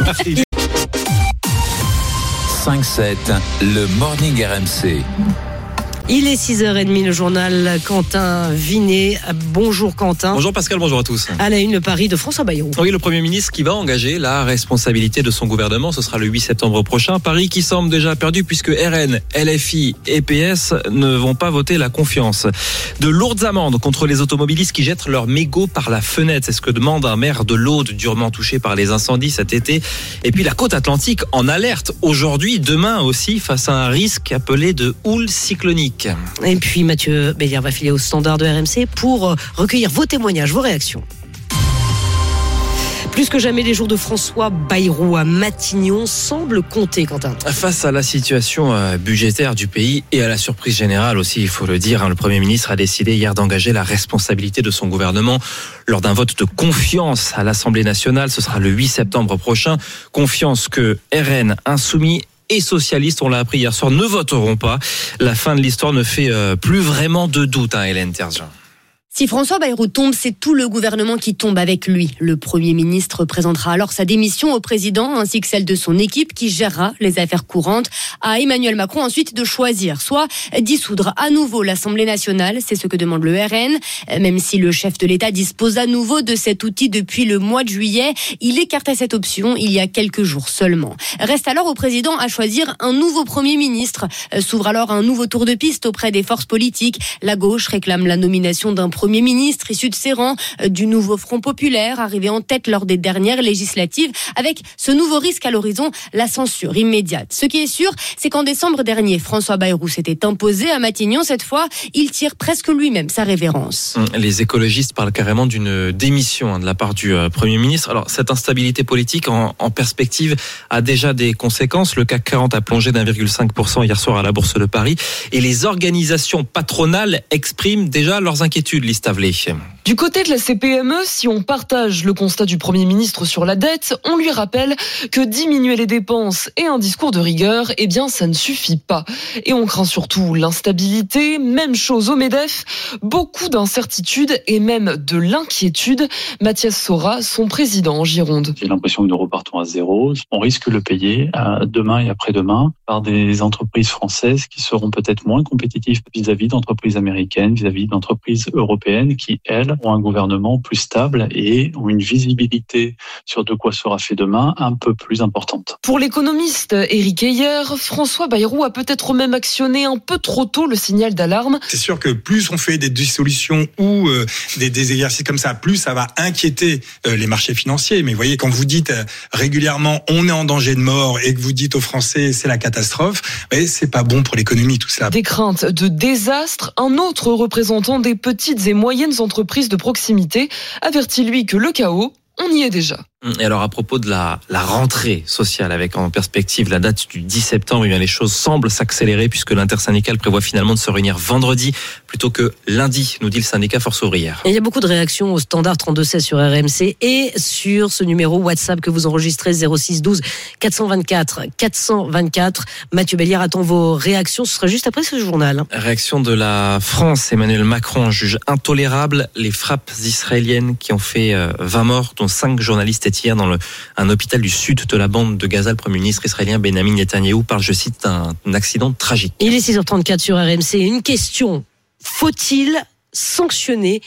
cinq sept, le Morning R M C. Il est six heures trente, le journal Quentin Vinet. Bonjour Quentin. Bonjour Pascal, bonjour à tous. À la une, le pari de François Bayrou. Oui, le Premier ministre qui va engager la responsabilité de son gouvernement. Ce sera le huit septembre prochain. Pari qui semble déjà perdu puisque R N, L F I et P S ne vont pas voter la confiance. De lourdes amendes contre les automobilistes qui jettent leurs mégots par la fenêtre. C'est ce que demande un maire de l'Aude durement touché par les incendies cet été. Et puis la côte atlantique en alerte aujourd'hui, demain aussi, face à un risque appelé de houle cyclonique. Et puis Mathieu Béliard va filer au standard de R M C pour recueillir vos témoignages, vos réactions. Plus que jamais, les jours de François Bayrou à Matignon semblent compter, Quentin. Face à la situation budgétaire du pays et à la surprise générale aussi, il faut le dire, le Premier ministre a décidé hier d'engager la responsabilité de son gouvernement lors d'un vote de confiance à l'Assemblée nationale. Ce sera le huit septembre prochain. Confiance que R N, Insoumis et socialistes, on l'a appris hier soir, ne voteront pas. La fin de l'histoire ne fait euh, plus vraiment de doute, hein, Hélène Terzian. Si François Bayrou tombe, c'est tout le gouvernement qui tombe avec lui. Le Premier ministre présentera alors sa démission au président ainsi que celle de son équipe qui gérera les affaires courantes. À Emmanuel Macron ensuite de choisir, soit dissoudre à nouveau l'Assemblée nationale, c'est ce que demande le R N. Même si le chef de l'État dispose à nouveau de cet outil depuis le mois de juillet, il écartait cette option il y a quelques jours seulement. Reste alors au président à choisir un nouveau Premier ministre. S'ouvre alors un nouveau tour de piste auprès des forces politiques. La gauche réclame la nomination d'un Premier ministre issu de ses rangs du nouveau Front populaire, arrivé en tête lors des dernières législatives, avec ce nouveau risque à l'horizon, la censure immédiate. Ce qui est sûr, c'est qu'en décembre dernier, François Bayrou s'était imposé à Matignon. Cette fois, il tire presque lui-même sa révérence. Les écologistes parlent carrément d'une démission de la part du Premier ministre. Alors, cette instabilité politique en, en perspective a déjà des conséquences. Le C A C quarante a plongé d'un virgule cinq pour cent hier soir à la Bourse de Paris et les organisations patronales expriment déjà leurs inquiétudes. Du côté de la C P M E, si on partage le constat du Premier ministre sur la dette, on lui rappelle que diminuer les dépenses et un discours de rigueur, eh bien, ça ne suffit pas. Et on craint surtout l'instabilité, même chose au MEDEF, beaucoup d'incertitudes et même de l'inquiétude. Mathias Sora, son président en Gironde. J'ai l'impression que nous repartons à zéro. On risque de le payer demain et après-demain par des entreprises françaises qui seront peut-être moins compétitives vis-à-vis d'entreprises américaines, vis-à-vis d'entreprises européennes qui, elles, ont un gouvernement plus stable et ont une visibilité sur de quoi sera fait demain un peu plus importante. Pour l'économiste Éric Heyer, François Bayrou a peut-être même actionné un peu trop tôt le signal d'alarme. C'est sûr que plus on fait des dissolutions ou euh, des, des exercices comme ça, plus ça va inquiéter euh, les marchés financiers. Mais vous voyez, quand vous dites euh, régulièrement on est en danger de mort et que vous dites aux Français c'est la catastrophe, ouais, c'est pas bon pour l'économie tout cela. Des craintes de désastre, un autre représentant des petites et moyennes entreprises de proximité avertit lui que le chaos, on y est déjà. Et alors à propos de la, la rentrée sociale avec en perspective la date du dix septembre, eh bien les choses semblent s'accélérer puisque l'intersyndicale prévoit finalement de se réunir vendredi plutôt que lundi, nous dit le syndicat Force ouvrière. Et il y a beaucoup de réactions au standard trente-deux seize sur R M C et sur ce numéro WhatsApp que vous enregistrez zéro six douze quatre cent vingt-quatre quatre cent vingt-quatre. Mathieu Béliard attend vos réactions, ce sera juste après ce journal. Réaction de la France, Emmanuel Macron juge intolérable les frappes israéliennes qui ont fait vingt morts, dont cinq journalistes hier dans le, un hôpital du sud de la bande de Gaza. Le Premier ministre israélien Benjamin Netanyahou parle, je cite, d'un accident tragique. Il est six heures trente-quatre sur R M C. Une question. Faut-il sanctionner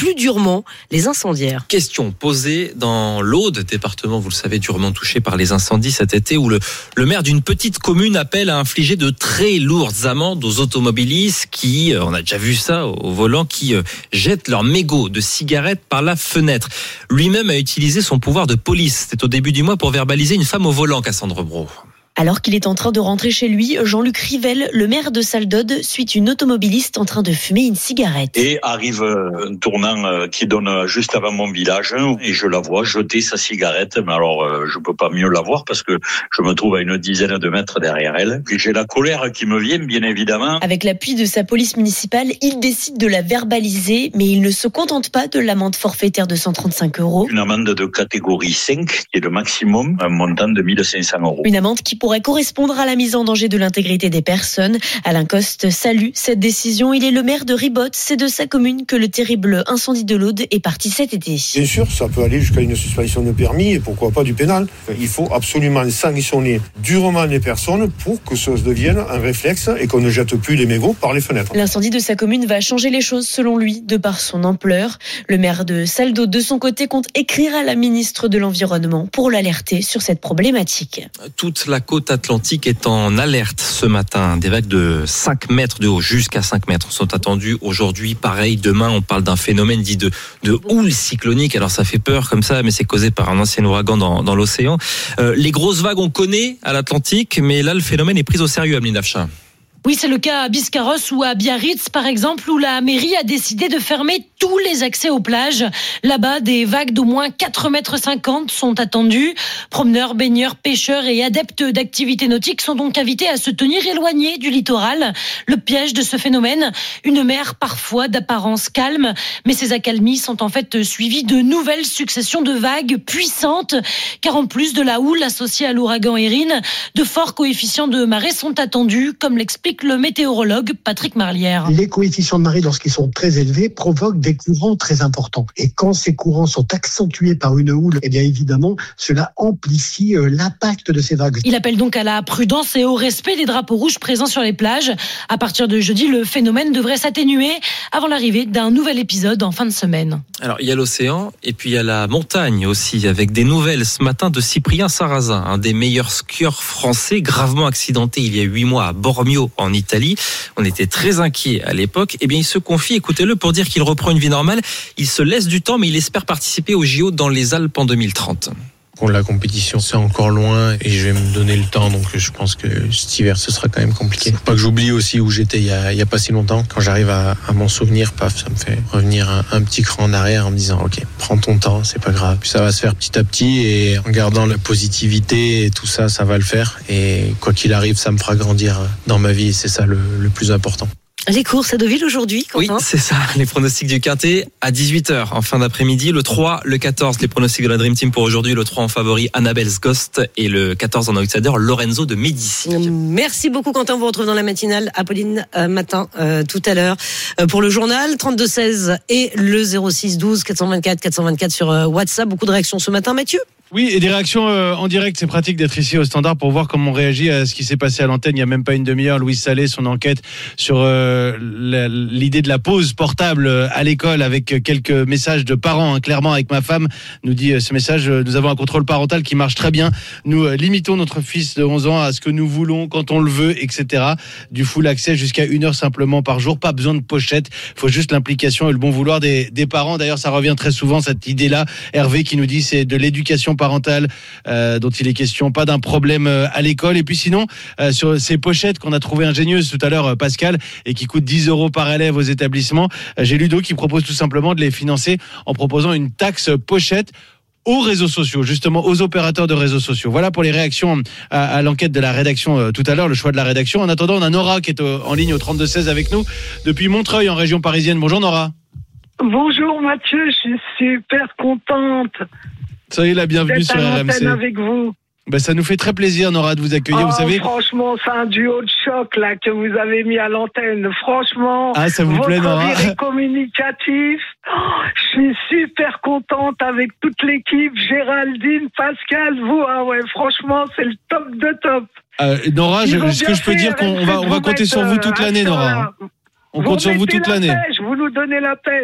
plus durement les incendiaires. Question posée dans l'Aude, département, vous le savez, durement touché par les incendies cet été, où le, le maire d'une petite commune appelle à infliger de très lourdes amendes aux automobilistes qui, on a déjà vu ça au volant, qui euh, jettent leurs mégots de cigarettes par la fenêtre. Lui-même a utilisé son pouvoir de police. C'était au début du mois pour verbaliser une femme au volant, Cassandre Brault. Alors qu'il est en train de rentrer chez lui, Jean-Luc Rivel, le maire de Salle-d'Aude, suit une automobiliste en train de fumer une cigarette. Et arrive un tournant qui donne juste avant mon village et je la vois jeter sa cigarette. Mais alors, je peux pas mieux la voir parce que je me trouve à une dizaine de mètres derrière elle. Et j'ai la colère qui me vient, bien évidemment. Avec l'appui de sa police municipale, il décide de la verbaliser, mais il ne se contente pas de l'amende forfaitaire de cent trente-cinq euros. Une amende de catégorie cinq, qui est le maximum, un montant de mille cinq cents euros. Une amende qui pourrait correspondre à la mise en danger de l'intégrité des personnes. Alain Coste salue cette décision. Il est le maire de Ribotte. C'est de sa commune que le terrible incendie de l'Aude est parti cet été. Bien sûr, ça peut aller jusqu'à une suspension de permis et pourquoi pas du pénal. Il faut absolument sanctionner durement les personnes pour que ça devienne un réflexe et qu'on ne jette plus les mégots par les fenêtres. L'incendie de sa commune va changer les choses selon lui, de par son ampleur. Le maire de Salle-d'Aude, de son côté, compte écrire à la ministre de l'Environnement pour l'alerter sur cette problématique. Toute la côte atlantique est en alerte ce matin. Des vagues de cinq mètres de haut, jusqu'à cinq mètres, sont attendues aujourd'hui. Pareil, demain, on parle d'un phénomène dit de, de houle cyclonique. Alors ça fait peur comme ça, mais c'est causé par un ancien ouragan dans, dans l'océan. Euh, les grosses vagues, on connaît à l'Atlantique, mais là, le phénomène est pris au sérieux, Ameline Afshin. Oui, c'est le cas à Biscarrosse ou à Biarritz, par exemple, où la mairie a décidé de fermer tous les accès aux plages. Là-bas, des vagues d'au moins quatre mètres cinquante sont attendues. Promeneurs, baigneurs, pêcheurs et adeptes d'activités nautiques sont donc invités à se tenir éloignés du littoral. Le piège de ce phénomène, une mer parfois d'apparence calme, mais ces accalmies sont en fait suivies de nouvelles successions de vagues puissantes, car en plus de la houle associée à l'ouragan Erin, de forts coefficients de marée sont attendus, comme l'explique le météorologue Patrick Marlière. Les coefficients de marée, lorsqu'ils sont très élevés, provoquent des courants très importants. Et quand ces courants sont accentués par une houle, eh bien évidemment, cela amplifie l'impact de ces vagues. Il appelle donc à la prudence et au respect des drapeaux rouges présents sur les plages. À partir de jeudi, le phénomène devrait s'atténuer avant l'arrivée d'un nouvel épisode en fin de semaine. Alors, il y a l'océan et puis il y a la montagne aussi, avec des nouvelles ce matin de Cyprien Sarrazin, un des meilleurs skieurs français, gravement accidenté il y a huit mois à Bormio, en Italie. On était très inquiets à l'époque. Eh bien, il se confie, écoutez-le, pour dire qu'il reprend une vie normale. Il se laisse du temps, mais il espère participer aux J O dans les Alpes en deux mille trente. La compétition, c'est encore loin et je vais me donner le temps, donc je pense que cet hiver, ce sera quand même compliqué. Faut pas que j'oublie aussi où j'étais il y a, il y a pas si longtemps. Quand j'arrive à, à m'en souvenir, paf, ça me fait revenir un, un petit cran en arrière en me disant, ok, prends ton temps, c'est pas grave. Puis ça va se faire petit à petit et en gardant la positivité et tout ça, ça va le faire. Et quoi qu'il arrive, ça me fera grandir dans ma vie et c'est ça le, le plus important. Les courses à Deauville aujourd'hui, Quentin. Oui, c'est ça. Les pronostics du Quintet à dix-huit heures en fin d'après-midi. Le trois, le quatorze, les pronostics de la Dream Team pour aujourd'hui. Le trois en favori, Annabelle's Ghost. Et le quatorze en outsider, Lorenzo de Médicis. Merci beaucoup, Quentin. On vous retrouve dans la matinale. Apolline, euh, matin, euh, tout à l'heure. Euh, pour le journal, trente-deux seize et le zéro six douze quatre cent vingt-quatre quatre cent vingt-quatre sur euh, WhatsApp. Beaucoup de réactions ce matin, Mathieu. Oui, et des réactions euh, en direct. C'est pratique d'être ici au Standard pour voir comment on réagit à ce qui s'est passé à l'antenne il y a même pas une demi-heure. Louise Salé, son enquête sur euh, la, l'idée de la pause portable à l'école avec quelques messages de parents. Hein, clairement, avec ma femme, nous dit euh, ce message, euh, nous avons un contrôle parental qui marche très bien. Nous euh, limitons notre fils de onze ans à ce que nous voulons, quand on le veut, et cetera. Du full accès jusqu'à une heure simplement par jour. Pas besoin de pochette. Il faut juste l'implication et le bon vouloir des, des parents. D'ailleurs, ça revient très souvent, cette idée-là. Hervé qui nous dit c'est de l'éducation parentale euh, dont il est question, pas d'un problème euh, à l'école. Et puis sinon, euh, sur ces pochettes qu'on a trouvées ingénieuses tout à l'heure, euh, Pascal, et qui coûtent dix euros par élève aux établissements, euh, j'ai Ludo qui propose tout simplement de les financer en proposant une taxe pochette aux réseaux sociaux, justement aux opérateurs de réseaux sociaux. Voilà pour les réactions à, à l'enquête de la rédaction euh, tout à l'heure, le choix de la rédaction. En attendant, on a Nora qui est au, en ligne au trente-deux seize avec nous depuis Montreuil en région parisienne. Bonjour Nora. Bonjour Mathieu, je suis super contente. Soyez la bienvenue sur R M C. Avec vous. Ben, ça nous fait très plaisir, Nora, de vous accueillir. Oh, vous savez. Franchement, c'est un duo de choc là que vous avez mis à l'antenne. Franchement, ah, ça vous votre plaît, Nora rire est communicatif. Oh, je suis super contente avec toute l'équipe, Géraldine, Pascal, vous. Ah ouais, franchement, c'est le top de top. Euh, Nora, je, ce que je peux dire, qu'on va, on va compter sur vous toute l'année, Nora. On compte sur vous toute l'année. Vous nous donnez la pêche.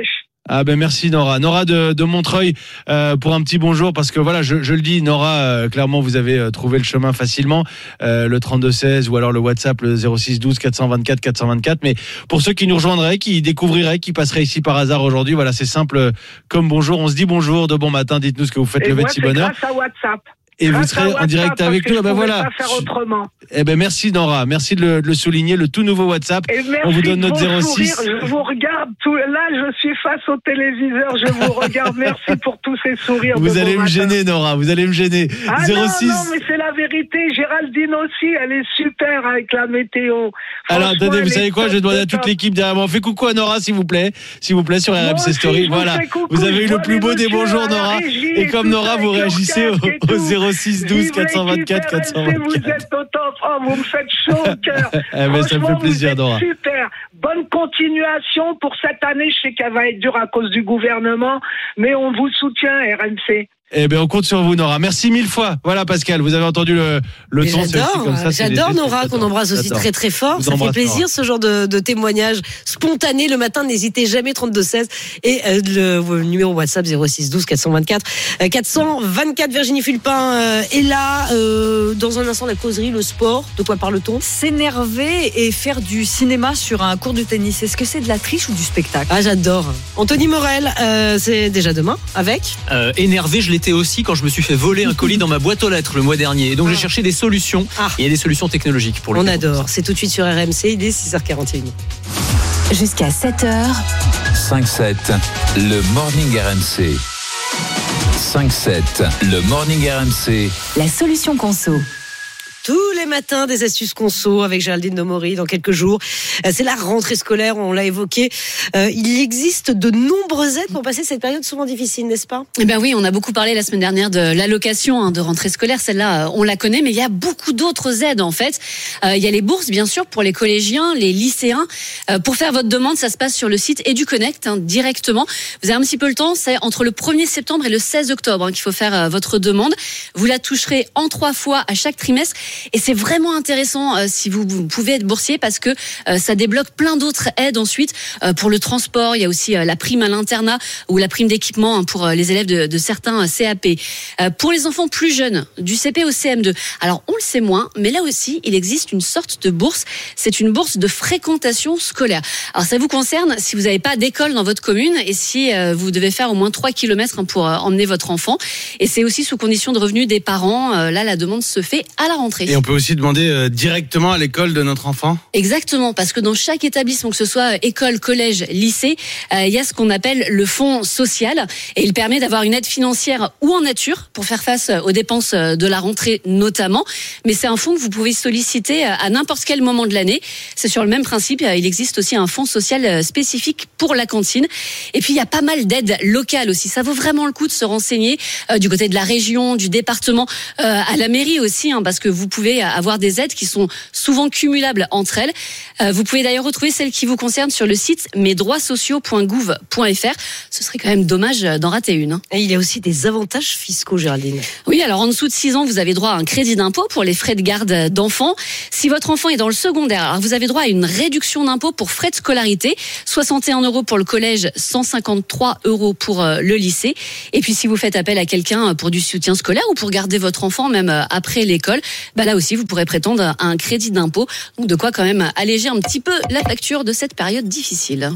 Ah ben merci Nora. Nora de, de Montreuil euh, pour un petit bonjour parce que voilà, je, je le dis Nora, euh, clairement vous avez euh, trouvé le chemin facilement, euh, le trente-deux seize ou alors le WhatsApp le zéro six douze quatre cent vingt-quatre quatre cent vingt-quatre. Mais pour ceux qui nous rejoindraient, qui découvriraient, qui passeraient ici par hasard aujourd'hui, voilà, c'est simple comme bonjour. On se dit bonjour de bon matin. Dites-nous ce que vous faites Et lever moi, de si c'est bonheur. grâce à WhatsApp. Et grâce vous serez en direct avec nous. Ah ben voilà. Pas faire autrement. Eh ben merci Nora, merci de le, de le souligner, le tout nouveau WhatsApp. Et merci on vous donne notre de zéro vos six. sourires. Je vous regarde tout, là, je suis face au téléviseur, je vous regarde. Merci pour tous ces sourires. Vous de allez bon me matin. gêner Nora, vous allez me gêner. Ah zéro six. non, non, mais c'est la vérité. Géraldine aussi, elle est super avec la météo. Alors Franchement, attendez, vous elle savez est quoi, top je vais demander de à toute top. l'équipe derrière moi. On fait coucou à Nora s'il vous plaît, s'il vous plaît sur R M C Moi Story. aussi, je vous Voilà, fais coucou, vous avez eu je le vois plus les beau des messieurs bonjours à la Nora. régie Et et comme tout Nora, ça, vous avec leur réagissez au, casque et au tout. zéro six douze Vive quatre cent vingt-quatre quatre cent l'équipe R M C, vingt-quatre. Vous êtes au top. Oh, vous me faites chaud au cœur. Eh ben, ça me Franchement, fait plaisir vous êtes Nora. super. Bonne continuation pour cette année. Je sais qu'elle va être dure à cause du gouvernement, mais on vous soutient, R M C. Eh bien, on compte sur vous, Nora. Merci mille fois. Voilà, Pascal, vous avez entendu le, le Mais ton. c'est aussi J'adore, comme ça, c'est j'adore l'été, Nora c'est- qu'on embrasse aussi j'adore. très très fort. Je vous Ça fait embrasse, plaisir Nora. ce genre de, de témoignage spontané le matin. N'hésitez jamais trente-deux seize et euh, le, le numéro WhatsApp zéro six douze quatre cent vingt-quatre quatre cent vingt-quatre. Virginie Fulpin euh, est là. Euh, dans un instant, la causerie, le sport. De quoi parle-t-on? S'énerver et faire du cinéma sur un cours de tennis. Est-ce que c'est de la triche ou du spectacle? Ah, j'adore. Anthony Morel, euh, c'est déjà demain avec. Euh, énervé, je l'étais aussi quand je me suis fait voler un colis dans ma boîte aux lettres le mois dernier. Et donc j'ai cherché des solutions. Ah. Et il y a des solutions technologiques pour le On cas. adore. C'est tout de suite sur R M C. Il est six heures quarante et un. Jusqu'à sept heures, cinq sept, le Morning R M C. cinq sept, le Morning R M C. la solution conso. Tous les matins, des astuces conso avec Géraldine Domori dans quelques jours. Euh, C'est la rentrée scolaire, on l'a évoqué. Euh, il existe de nombreuses aides pour passer cette période souvent difficile, n'est-ce pas? Eh ben oui, on a beaucoup parlé la semaine dernière de l'allocation hein, de rentrée scolaire. Celle-là, euh, on la connaît, mais il y a beaucoup d'autres aides en fait. Euh, il y a les bourses, bien sûr, pour les collégiens, les lycéens. Euh, pour faire votre demande, ça se passe sur le site EduConnect hein, directement. Vous avez un petit peu le temps, c'est entre le premier septembre et le seize octobre hein, qu'il faut faire euh, votre demande. Vous la toucherez en trois fois à chaque trimestre. Et c'est vraiment intéressant euh, si vous, vous pouvez être boursier parce que euh, ça débloque plein d'autres aides ensuite euh, pour le transport. Il y a aussi euh, la prime à l'internat ou la prime d'équipement hein, pour euh, les élèves de, de certains euh, C A P. Euh, pour les enfants plus jeunes, du C P au C M deux. Alors on le sait moins, mais là aussi il existe une sorte de bourse. C'est une bourse de fréquentation scolaire. Alors ça vous concerne si vous n'avez pas d'école dans votre commune et si euh, vous devez faire au moins trois kilomètres hein, pour euh, emmener votre enfant. Et c'est aussi sous condition de revenus des parents. Euh, là la demande se fait à la rentrée. Et on peut aussi demander euh, directement à l'école de notre enfant. Exactement, parce que dans chaque établissement, que ce soit école, collège, lycée, euh, il y a ce qu'on appelle le fonds social et il permet d'avoir une aide financière ou en nature pour faire face aux dépenses de la rentrée notamment. Mais c'est un fonds que vous pouvez solliciter à n'importe quel moment de l'année. C'est sur le même principe. Il existe aussi un fonds social spécifique pour la cantine. Et puis il y a pas mal d'aides locales aussi. Ça vaut vraiment le coup de se renseigner euh, du côté de la région, du département, euh, à la mairie aussi, hein, parce que vous pouvez avoir des aides qui sont souvent cumulables entre elles. Euh, vous pouvez d'ailleurs retrouver celles qui vous concernent sur le site mes droits sociaux point gouv point f r. Ce serait quand même dommage d'en rater une. Hein. Et il y a aussi des avantages fiscaux, Géraldine. Oui, alors en dessous de six ans, vous avez droit à un crédit d'impôt pour les frais de garde d'enfants. Si votre enfant est dans le secondaire, alors vous avez droit à une réduction d'impôt pour frais de scolarité, soixante et un euros pour le collège, cent cinquante-trois euros pour le lycée. Et puis si vous faites appel à quelqu'un pour du soutien scolaire ou pour garder votre enfant même après l'école, bah là aussi vous pourrez prétendre à un crédit d'impôt. Donc de quoi quand même alléger un petit peu la facture de cette période difficile.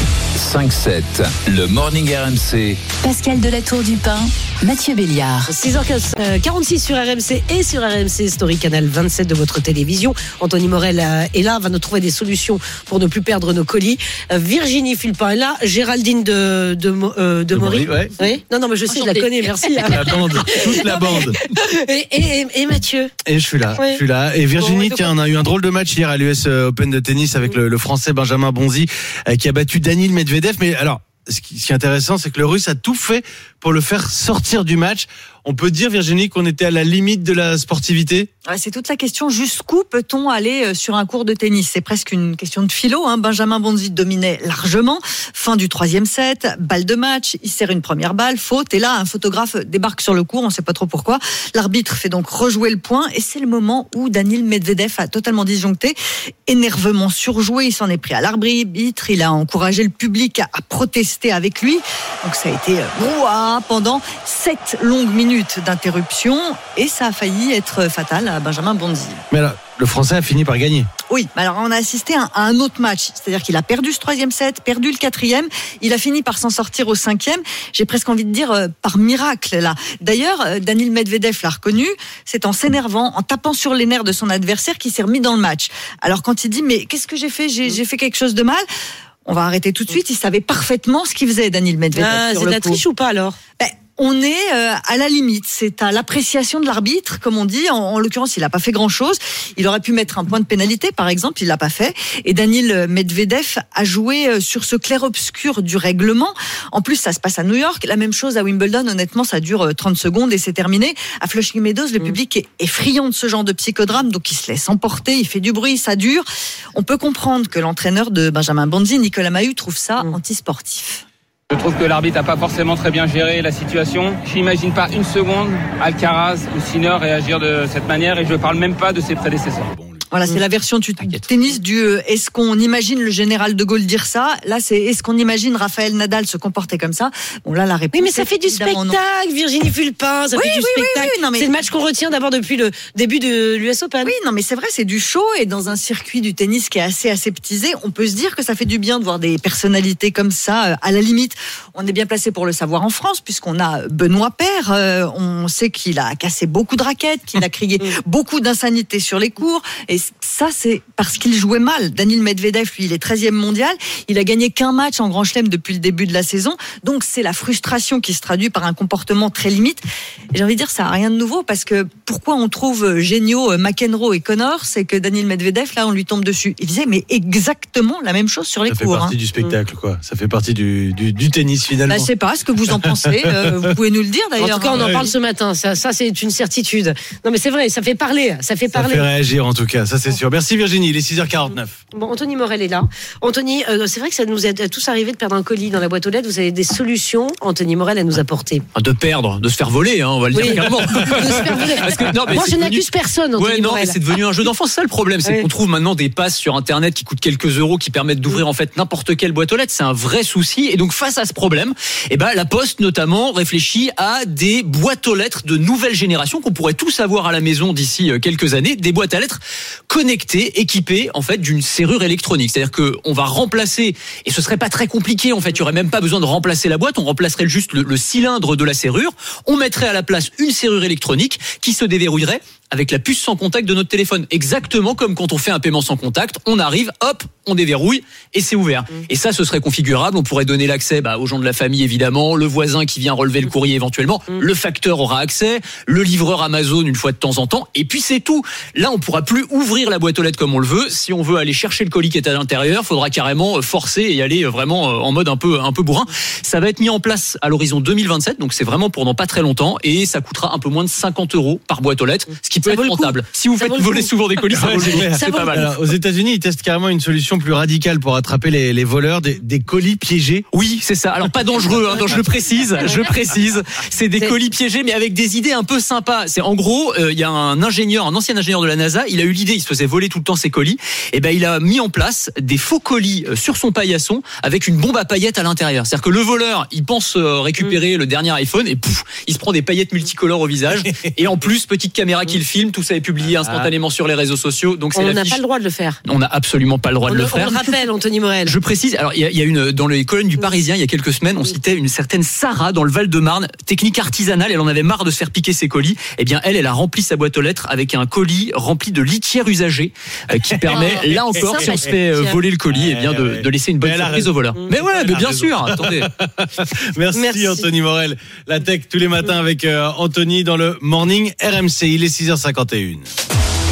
cinq sept, le Morning R M C. Pascal Delatour du Pin, Mathieu Béliard. six heures quarante-six sur R M C et sur R M C Story Canal vingt-sept de votre télévision. Anthony Morel est là, va nous trouver des solutions pour ne plus perdre nos colis. Virginie Fulpin est là, Géraldine de, de, euh, de, de Maury. Ouais. Oui. Non, non, mais je sais, je la connais, merci. La bande, toute la bande. Et, et, et Mathieu. Et je suis là, Oui. je suis là. Et Virginie, Bon, tiens, on a eu un drôle de match hier à l'U S Open de tennis avec le, le Français Benjamin Bonzi euh, qui a battu Daniil Medvedev. Mais alors, ce qui, ce qui est intéressant, c'est que le Russe a tout fait pour le faire sortir du match. on peut dire, Virginie, qu'on était à la limite de la sportivité ? Ouais, c'est toute la question. Jusqu'où peut-on aller sur un cours de tennis ? C'est presque une question de philo. Hein. Benjamin Bonzi dominait largement. Fin du troisième set, balle de match. Il sert une première balle, faute. Et là, un photographe débarque sur le court. On ne sait pas trop pourquoi. L'arbitre fait donc rejouer le point. Et c'est le moment où Daniil Medvedev a totalement disjoncté. Énervement surjoué. Il s'en est pris à l'arbitre. Il a encouragé le public à, à protester avec lui. Donc ça a été brouhaha pendant sept longues minutes d'interruption. Et ça a failli être fatal à Benjamin Bonzi. Mais là, le Français a fini par gagner. Oui, alors on a assisté à un autre match, c'est-à-dire qu'il a perdu ce troisième set, perdu le quatrième, il a fini par s'en sortir au cinquième, j'ai presque envie de dire euh, par miracle là. D'ailleurs, euh, Daniil Medvedev l'a reconnu, c'est en s'énervant, en tapant sur les nerfs de son adversaire qu'il s'est remis dans le match. Alors quand il dit mais qu'est-ce que j'ai fait, j'ai, j'ai fait quelque chose de mal, on va arrêter tout de suite, il savait parfaitement ce qu'il faisait Daniil Medvedev. Ah, sur c'est le de la coup. triche ou pas alors ? Ben, on est euh, à la limite, c'est à l'appréciation de l'arbitre, comme on dit. En, en l'occurrence, il n'a pas fait grand-chose. Il aurait pu mettre un point de pénalité, par exemple, il l'a pas fait. Et Daniil Medvedev a joué sur ce clair-obscur du règlement. En plus, ça se passe à New York. La même chose à Wimbledon. Honnêtement, ça dure trente secondes et c'est terminé. À Flushing Meadows, le public est, est friand de ce genre de psychodrame, donc il se laisse emporter, il fait du bruit, ça dure. On peut comprendre que l'entraîneur de Benjamin Bonzi, Nicolas Mahut, trouve ça mmh. antisportif. Je trouve que l'arbitre n'a pas forcément très bien géré la situation. Je n'imagine pas une seconde Alcaraz ou Sinner réagir de cette manière et je ne parle même pas de ses prédécesseurs. Voilà, c'est la version du tennis du euh, est-ce qu'on imagine le général de Gaulle dire ça ? Là, c'est est-ce qu'on imagine Raphaël Nadal se comporter comme ça ? Bon, là, la réponse. Oui, mais ça fait du spectacle, non. Virginie Fulpin, ça oui, fait du oui, spectacle. Oui, oui, non, mais... C'est le match qu'on retient d'abord depuis le début de l'U S Open. Oui, non, mais c'est vrai, c'est du show et dans un circuit du tennis qui est assez aseptisé, on peut se dire que ça fait du bien de voir des personnalités comme ça. À la limite, on est bien placé pour le savoir en France puisqu'on a Benoît Paire. Euh, on sait qu'il a cassé beaucoup de raquettes, qu'il a crié beaucoup d'insanités sur les cours et ça, c'est parce qu'il jouait mal. Daniil Medvedev, lui, il est treizième mondial. Il a gagné qu'un match en Grand Chelem depuis le début de la saison. Donc, c'est la frustration qui se traduit par un comportement très limite. Et j'ai envie de dire, ça n'a rien de nouveau parce que pourquoi on trouve géniaux McEnroe et Connor, c'est que Daniil Medvedev, là, on lui tombe dessus. Il disait, mais exactement la même chose sur les ça cours. Ça fait partie hein. du spectacle, quoi. Ça fait partie du, du, du tennis, finalement. Bah, je sais pas ce que vous en pensez. Euh, vous pouvez nous le dire, d'ailleurs. En tout cas, on en parle ce matin. Ça, ça, c'est une certitude. Non, mais c'est vrai, ça fait parler. Ça fait parler. Ça fait réagir, en tout cas. Ça, c'est sûr. Merci, Virginie. Il est six heures quarante-neuf. Bon, Anthony Morel est là. Anthony, euh, c'est vrai que ça nous est tous arrivé de perdre un colis dans la boîte aux lettres. Vous avez des solutions, Anthony Morel, à nous apporter. De perdre, de se faire voler, hein, on va le oui. dire clairement. De se faire voler. Parce que, non, mais moi, je devenu... n'accuse personne, Anthony ouais, non, Morel. mais c'est devenu un jeu d'enfant. C'est ça le problème, c'est oui. qu'on trouve maintenant des passes sur Internet qui coûtent quelques euros, qui permettent d'ouvrir en fait n'importe quelle boîte aux lettres. C'est un vrai souci. Et donc, face à ce problème, eh ben, la Poste notamment réfléchit à des boîtes aux lettres de nouvelle génération qu'on pourrait tous avoir à la maison d'ici quelques années. Des boîtes à lettres connectées, équipées en fait d'une serrure électronique. C'est-à-dire qu'on va remplacer, et ce serait pas très compliqué en fait, il y aurait même pas besoin de remplacer la boîte, on remplacerait juste le, le cylindre de la serrure, on mettrait à la place une serrure électronique qui se déverrouillerait avec la puce sans contact de notre téléphone. Exactement comme quand on fait un paiement sans contact, on arrive, hop, on déverrouille et c'est ouvert. Mmh. Et ça, ce serait configurable. On pourrait donner l'accès bah, aux gens de la famille, évidemment, le voisin qui vient relever le courrier éventuellement, mmh. le facteur aura accès, le livreur Amazon une fois de temps en temps, et puis c'est tout. Là, on pourra plus ouvrir la boîte aux lettres comme on le veut. Si on veut aller chercher le colis qui est à l'intérieur, faudra carrément forcer et aller vraiment en mode un peu, un peu bourrin. Ça va être mis en place à l'horizon deux mille vingt-sept, donc c'est vraiment pour dans pas très longtemps, et ça coûtera un peu moins de cinquante euros par boîte aux lettres, ce qui peut ça être rentable. Si vous ça faites voler souvent des colis, ça vaut le coup. C'est pas mal. Alors, aux États-Unis, ils testent carrément une solution plus radicale pour attraper les, les voleurs, des, des colis piégés. Oui, c'est ça. Alors pas dangereux, hein, donc je le précise, je précise. C'est des colis piégés, mais avec des idées un peu sympas. C'est en gros, il euh, y a un ingénieur, un ancien ingénieur de la NASA, il a eu l'idée, il se faisait voler tout le temps ses colis. Et ben il a mis en place des faux colis sur son paillasson avec une bombe à paillettes à l'intérieur. C'est-à-dire que le voleur, il pense récupérer mmh. le dernier iPhone et pouf, il se prend des paillettes multicolores au visage. Et en plus, petite caméra qui le filme, tout ça est publié instantanément sur les réseaux sociaux. Donc c'est on n'a pas le droit de le faire. On n'a absolument pas le droit on de le, le faire. On le rappelle, Anthony Morel. Je précise. Alors il y a, il y a une dans les colonnes du Parisien il y a quelques semaines, on citait une certaine Sarah dans le Val-de-Marne, technique artisanale. Elle en avait marre de se faire piquer ses colis. Eh bien elle, elle a rempli sa boîte aux lettres avec un colis rempli de litière usagée euh, qui permet, oh, là encore, si on se fait euh, voler le colis, eh bien de, de laisser une bonne surprise au voleur. Mais ouais, mais bien sûr. Attendez. Merci, Merci Anthony Morel. La tech tous les matins avec euh, Anthony dans le Morning R M C. Il est six heures cinquante et une.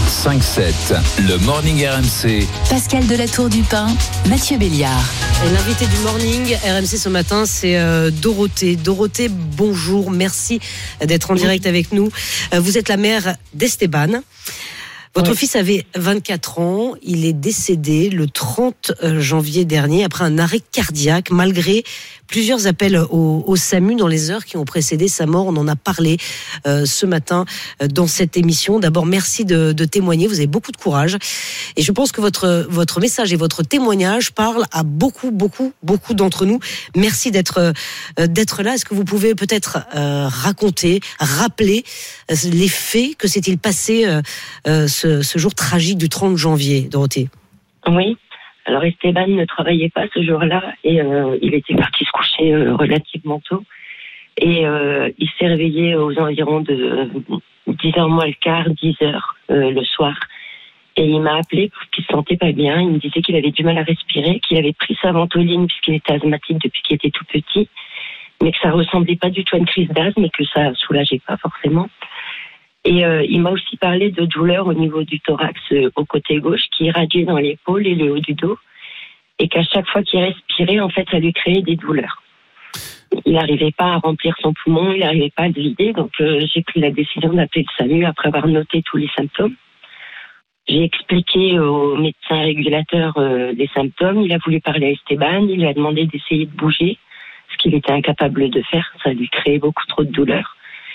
cinq sept, le Morning R M C. Pascal de la Tour du Pin, Mathieu Béliard. Et l'invité du Morning R M C ce matin, c'est euh, Dorothée. Dorothée, bonjour, merci d'être en direct avec nous. Euh, vous êtes la mère d'Esteban. Votre oui. fils avait vingt-quatre ans, il est décédé le trente janvier dernier après un arrêt cardiaque, malgré plusieurs appels au, au SAMU dans les heures qui ont précédé sa mort. On en a parlé euh, ce matin euh, dans cette émission. D'abord, merci de, de témoigner, vous avez beaucoup de courage. Et je pense que votre, votre message et votre témoignage parlent à beaucoup, beaucoup, beaucoup d'entre nous. Merci d'être, euh, d'être là. Est-ce que vous pouvez peut-être euh, raconter, rappeler euh, les faits, que s'est-il passé euh, euh, ce, ce jour tragique du trente janvier, Dorothée? Oui. Alors Esteban ne travaillait pas ce jour-là et euh, il était parti se coucher euh, relativement tôt. Et euh, il s'est réveillé aux environs de dix heures moins le quart, dix heures euh, le soir. Et il m'a appelé parce qu'il se sentait pas bien. Il me disait qu'il avait du mal à respirer, qu'il avait pris sa ventoline puisqu'il était asthmatique depuis qu'il était tout petit, mais que ça ressemblait pas du tout à une crise d'asthme et que ça soulageait pas forcément. Et euh, il m'a aussi parlé de douleurs au niveau du thorax euh, au côté gauche qui irradiait dans l'épaule et le haut du dos. Et qu'à chaque fois qu'il respirait, en fait, ça lui créait des douleurs. Il n'arrivait pas à remplir son poumon, il n'arrivait pas à le vider. Donc euh, j'ai pris la décision d'appeler le SAMU après avoir noté tous les symptômes. J'ai expliqué au médecin régulateur euh, les symptômes. Il a voulu parler à Esteban, il lui a demandé d'essayer de bouger, ce qu'il était incapable de faire. Ça lui créait beaucoup trop de douleurs.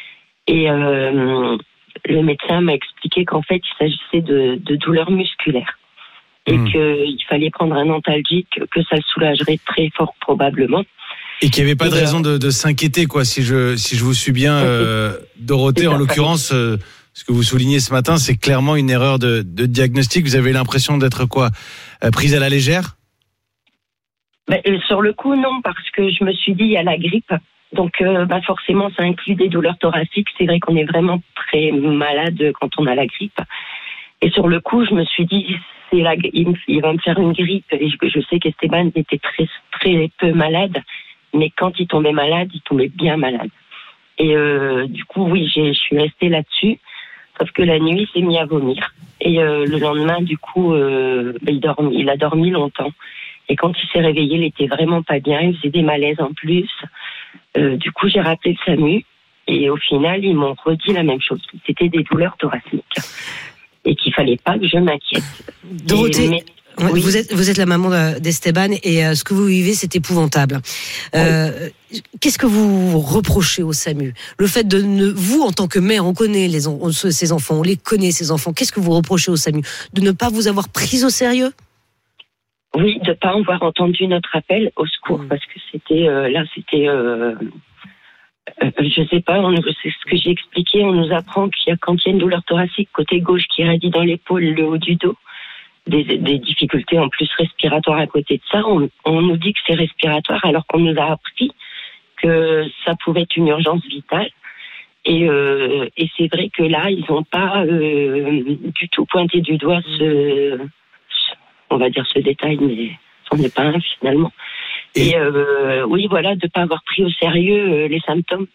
Et euh, le médecin m'a expliqué qu'en fait, il s'agissait de, de douleurs musculaires et mmh. qu'il fallait prendre un antalgique, que ça le soulagerait très fort probablement. Et qu'il n'y avait pas et de raison de, de s'inquiéter, quoi. Si je si je vous suis bien, euh, Dorothée, en l'occurrence, euh, ce que vous soulignez ce matin, c'est clairement une erreur de, de diagnostic. Vous avez l'impression d'être quoi, euh, prise à la légère? Ben, euh, sur le coup, non, parce que je me suis dit il y a la grippe. Donc, euh, bah forcément, ça inclut des douleurs thoraciques. C'est vrai qu'on est vraiment très malade quand on a la grippe. Et sur le coup, je me suis dit, c'est la, il, il va me faire une grippe. Et je, je sais qu'Esteban était très, très peu malade. Mais quand il tombait malade, il tombait bien malade. Et euh, du coup, oui, j'ai, je suis restée là-dessus. Sauf que la nuit, il s'est mis à vomir. Et euh, le lendemain, du coup, euh, bah, il, dormi, il a dormi longtemps. Et quand il s'est réveillé, il était vraiment pas bien. Il faisait des malaises en plus. Euh, du coup, j'ai rappelé le SAMU. Et au final, ils m'ont redit la même chose. C'était des douleurs thoraciques. Et qu'il fallait pas que je m'inquiète. Dorothée, mais, oui. vous, êtes, vous êtes la maman d'Esteban et euh, ce que vous vivez, c'est épouvantable. Euh, oui. Qu'est-ce que vous reprochez au SAMU? Le fait de ne, vous, en tant que mère, on connaît les, on, ces enfants, on les connaît, ces enfants. Qu'est-ce que vous reprochez au SAMU? De ne pas vous avoir pris au sérieux? Oui, de ne pas avoir entendu notre appel au secours, mmh. parce que c'était euh, là, c'était, euh, euh, je sais pas, on, c'est ce que j'ai expliqué, on nous apprend qu'il y a quand il y a une douleur thoracique côté gauche qui irradie dans l'épaule, le haut du dos, des, des difficultés en plus respiratoires à côté de ça, on, on nous dit que c'est respiratoire alors qu'on nous a appris que ça pouvait être une urgence vitale. Et, euh, et c'est vrai que là, ils n'ont pas euh, du tout pointé du doigt ce... on va dire ce détail, mais c'en est pas un finalement. Et, Et euh, oui, voilà, de ne pas avoir pris au sérieux euh, les symptômes.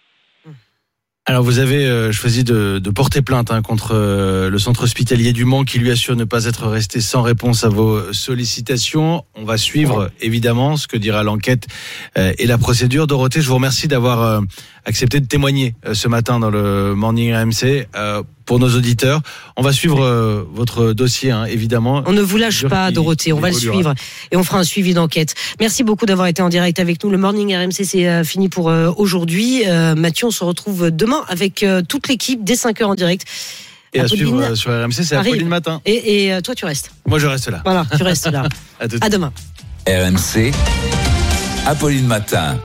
Alors vous avez euh, choisi de, de porter plainte hein, contre euh, le centre hospitalier du Mans qui lui assure ne pas être resté sans réponse à vos sollicitations. On va suivre ouais. évidemment ce que dira l'enquête euh, et la procédure. Dorothée, je vous remercie d'avoir euh, accepté de témoigner euh, ce matin dans le Morning R M C. Euh, pour nos auditeurs, on va suivre euh, votre dossier hein, évidemment. On ne vous lâche pas, Dorothée, on va le suivre et on fera un suivi d'enquête. Merci beaucoup d'avoir été en direct avec nous. Le Morning R M C, c'est euh, fini pour euh, aujourd'hui. Euh, Mathieu, on se retrouve demain avec euh, toute l'équipe dès cinq heures en direct. Et Apolline, à suivre euh, sur R M C, c'est Apolline Matin. Et, et euh, toi, tu restes. Moi, je reste là. Voilà, tu restes là. à, à demain. R M C, Apolline Matin.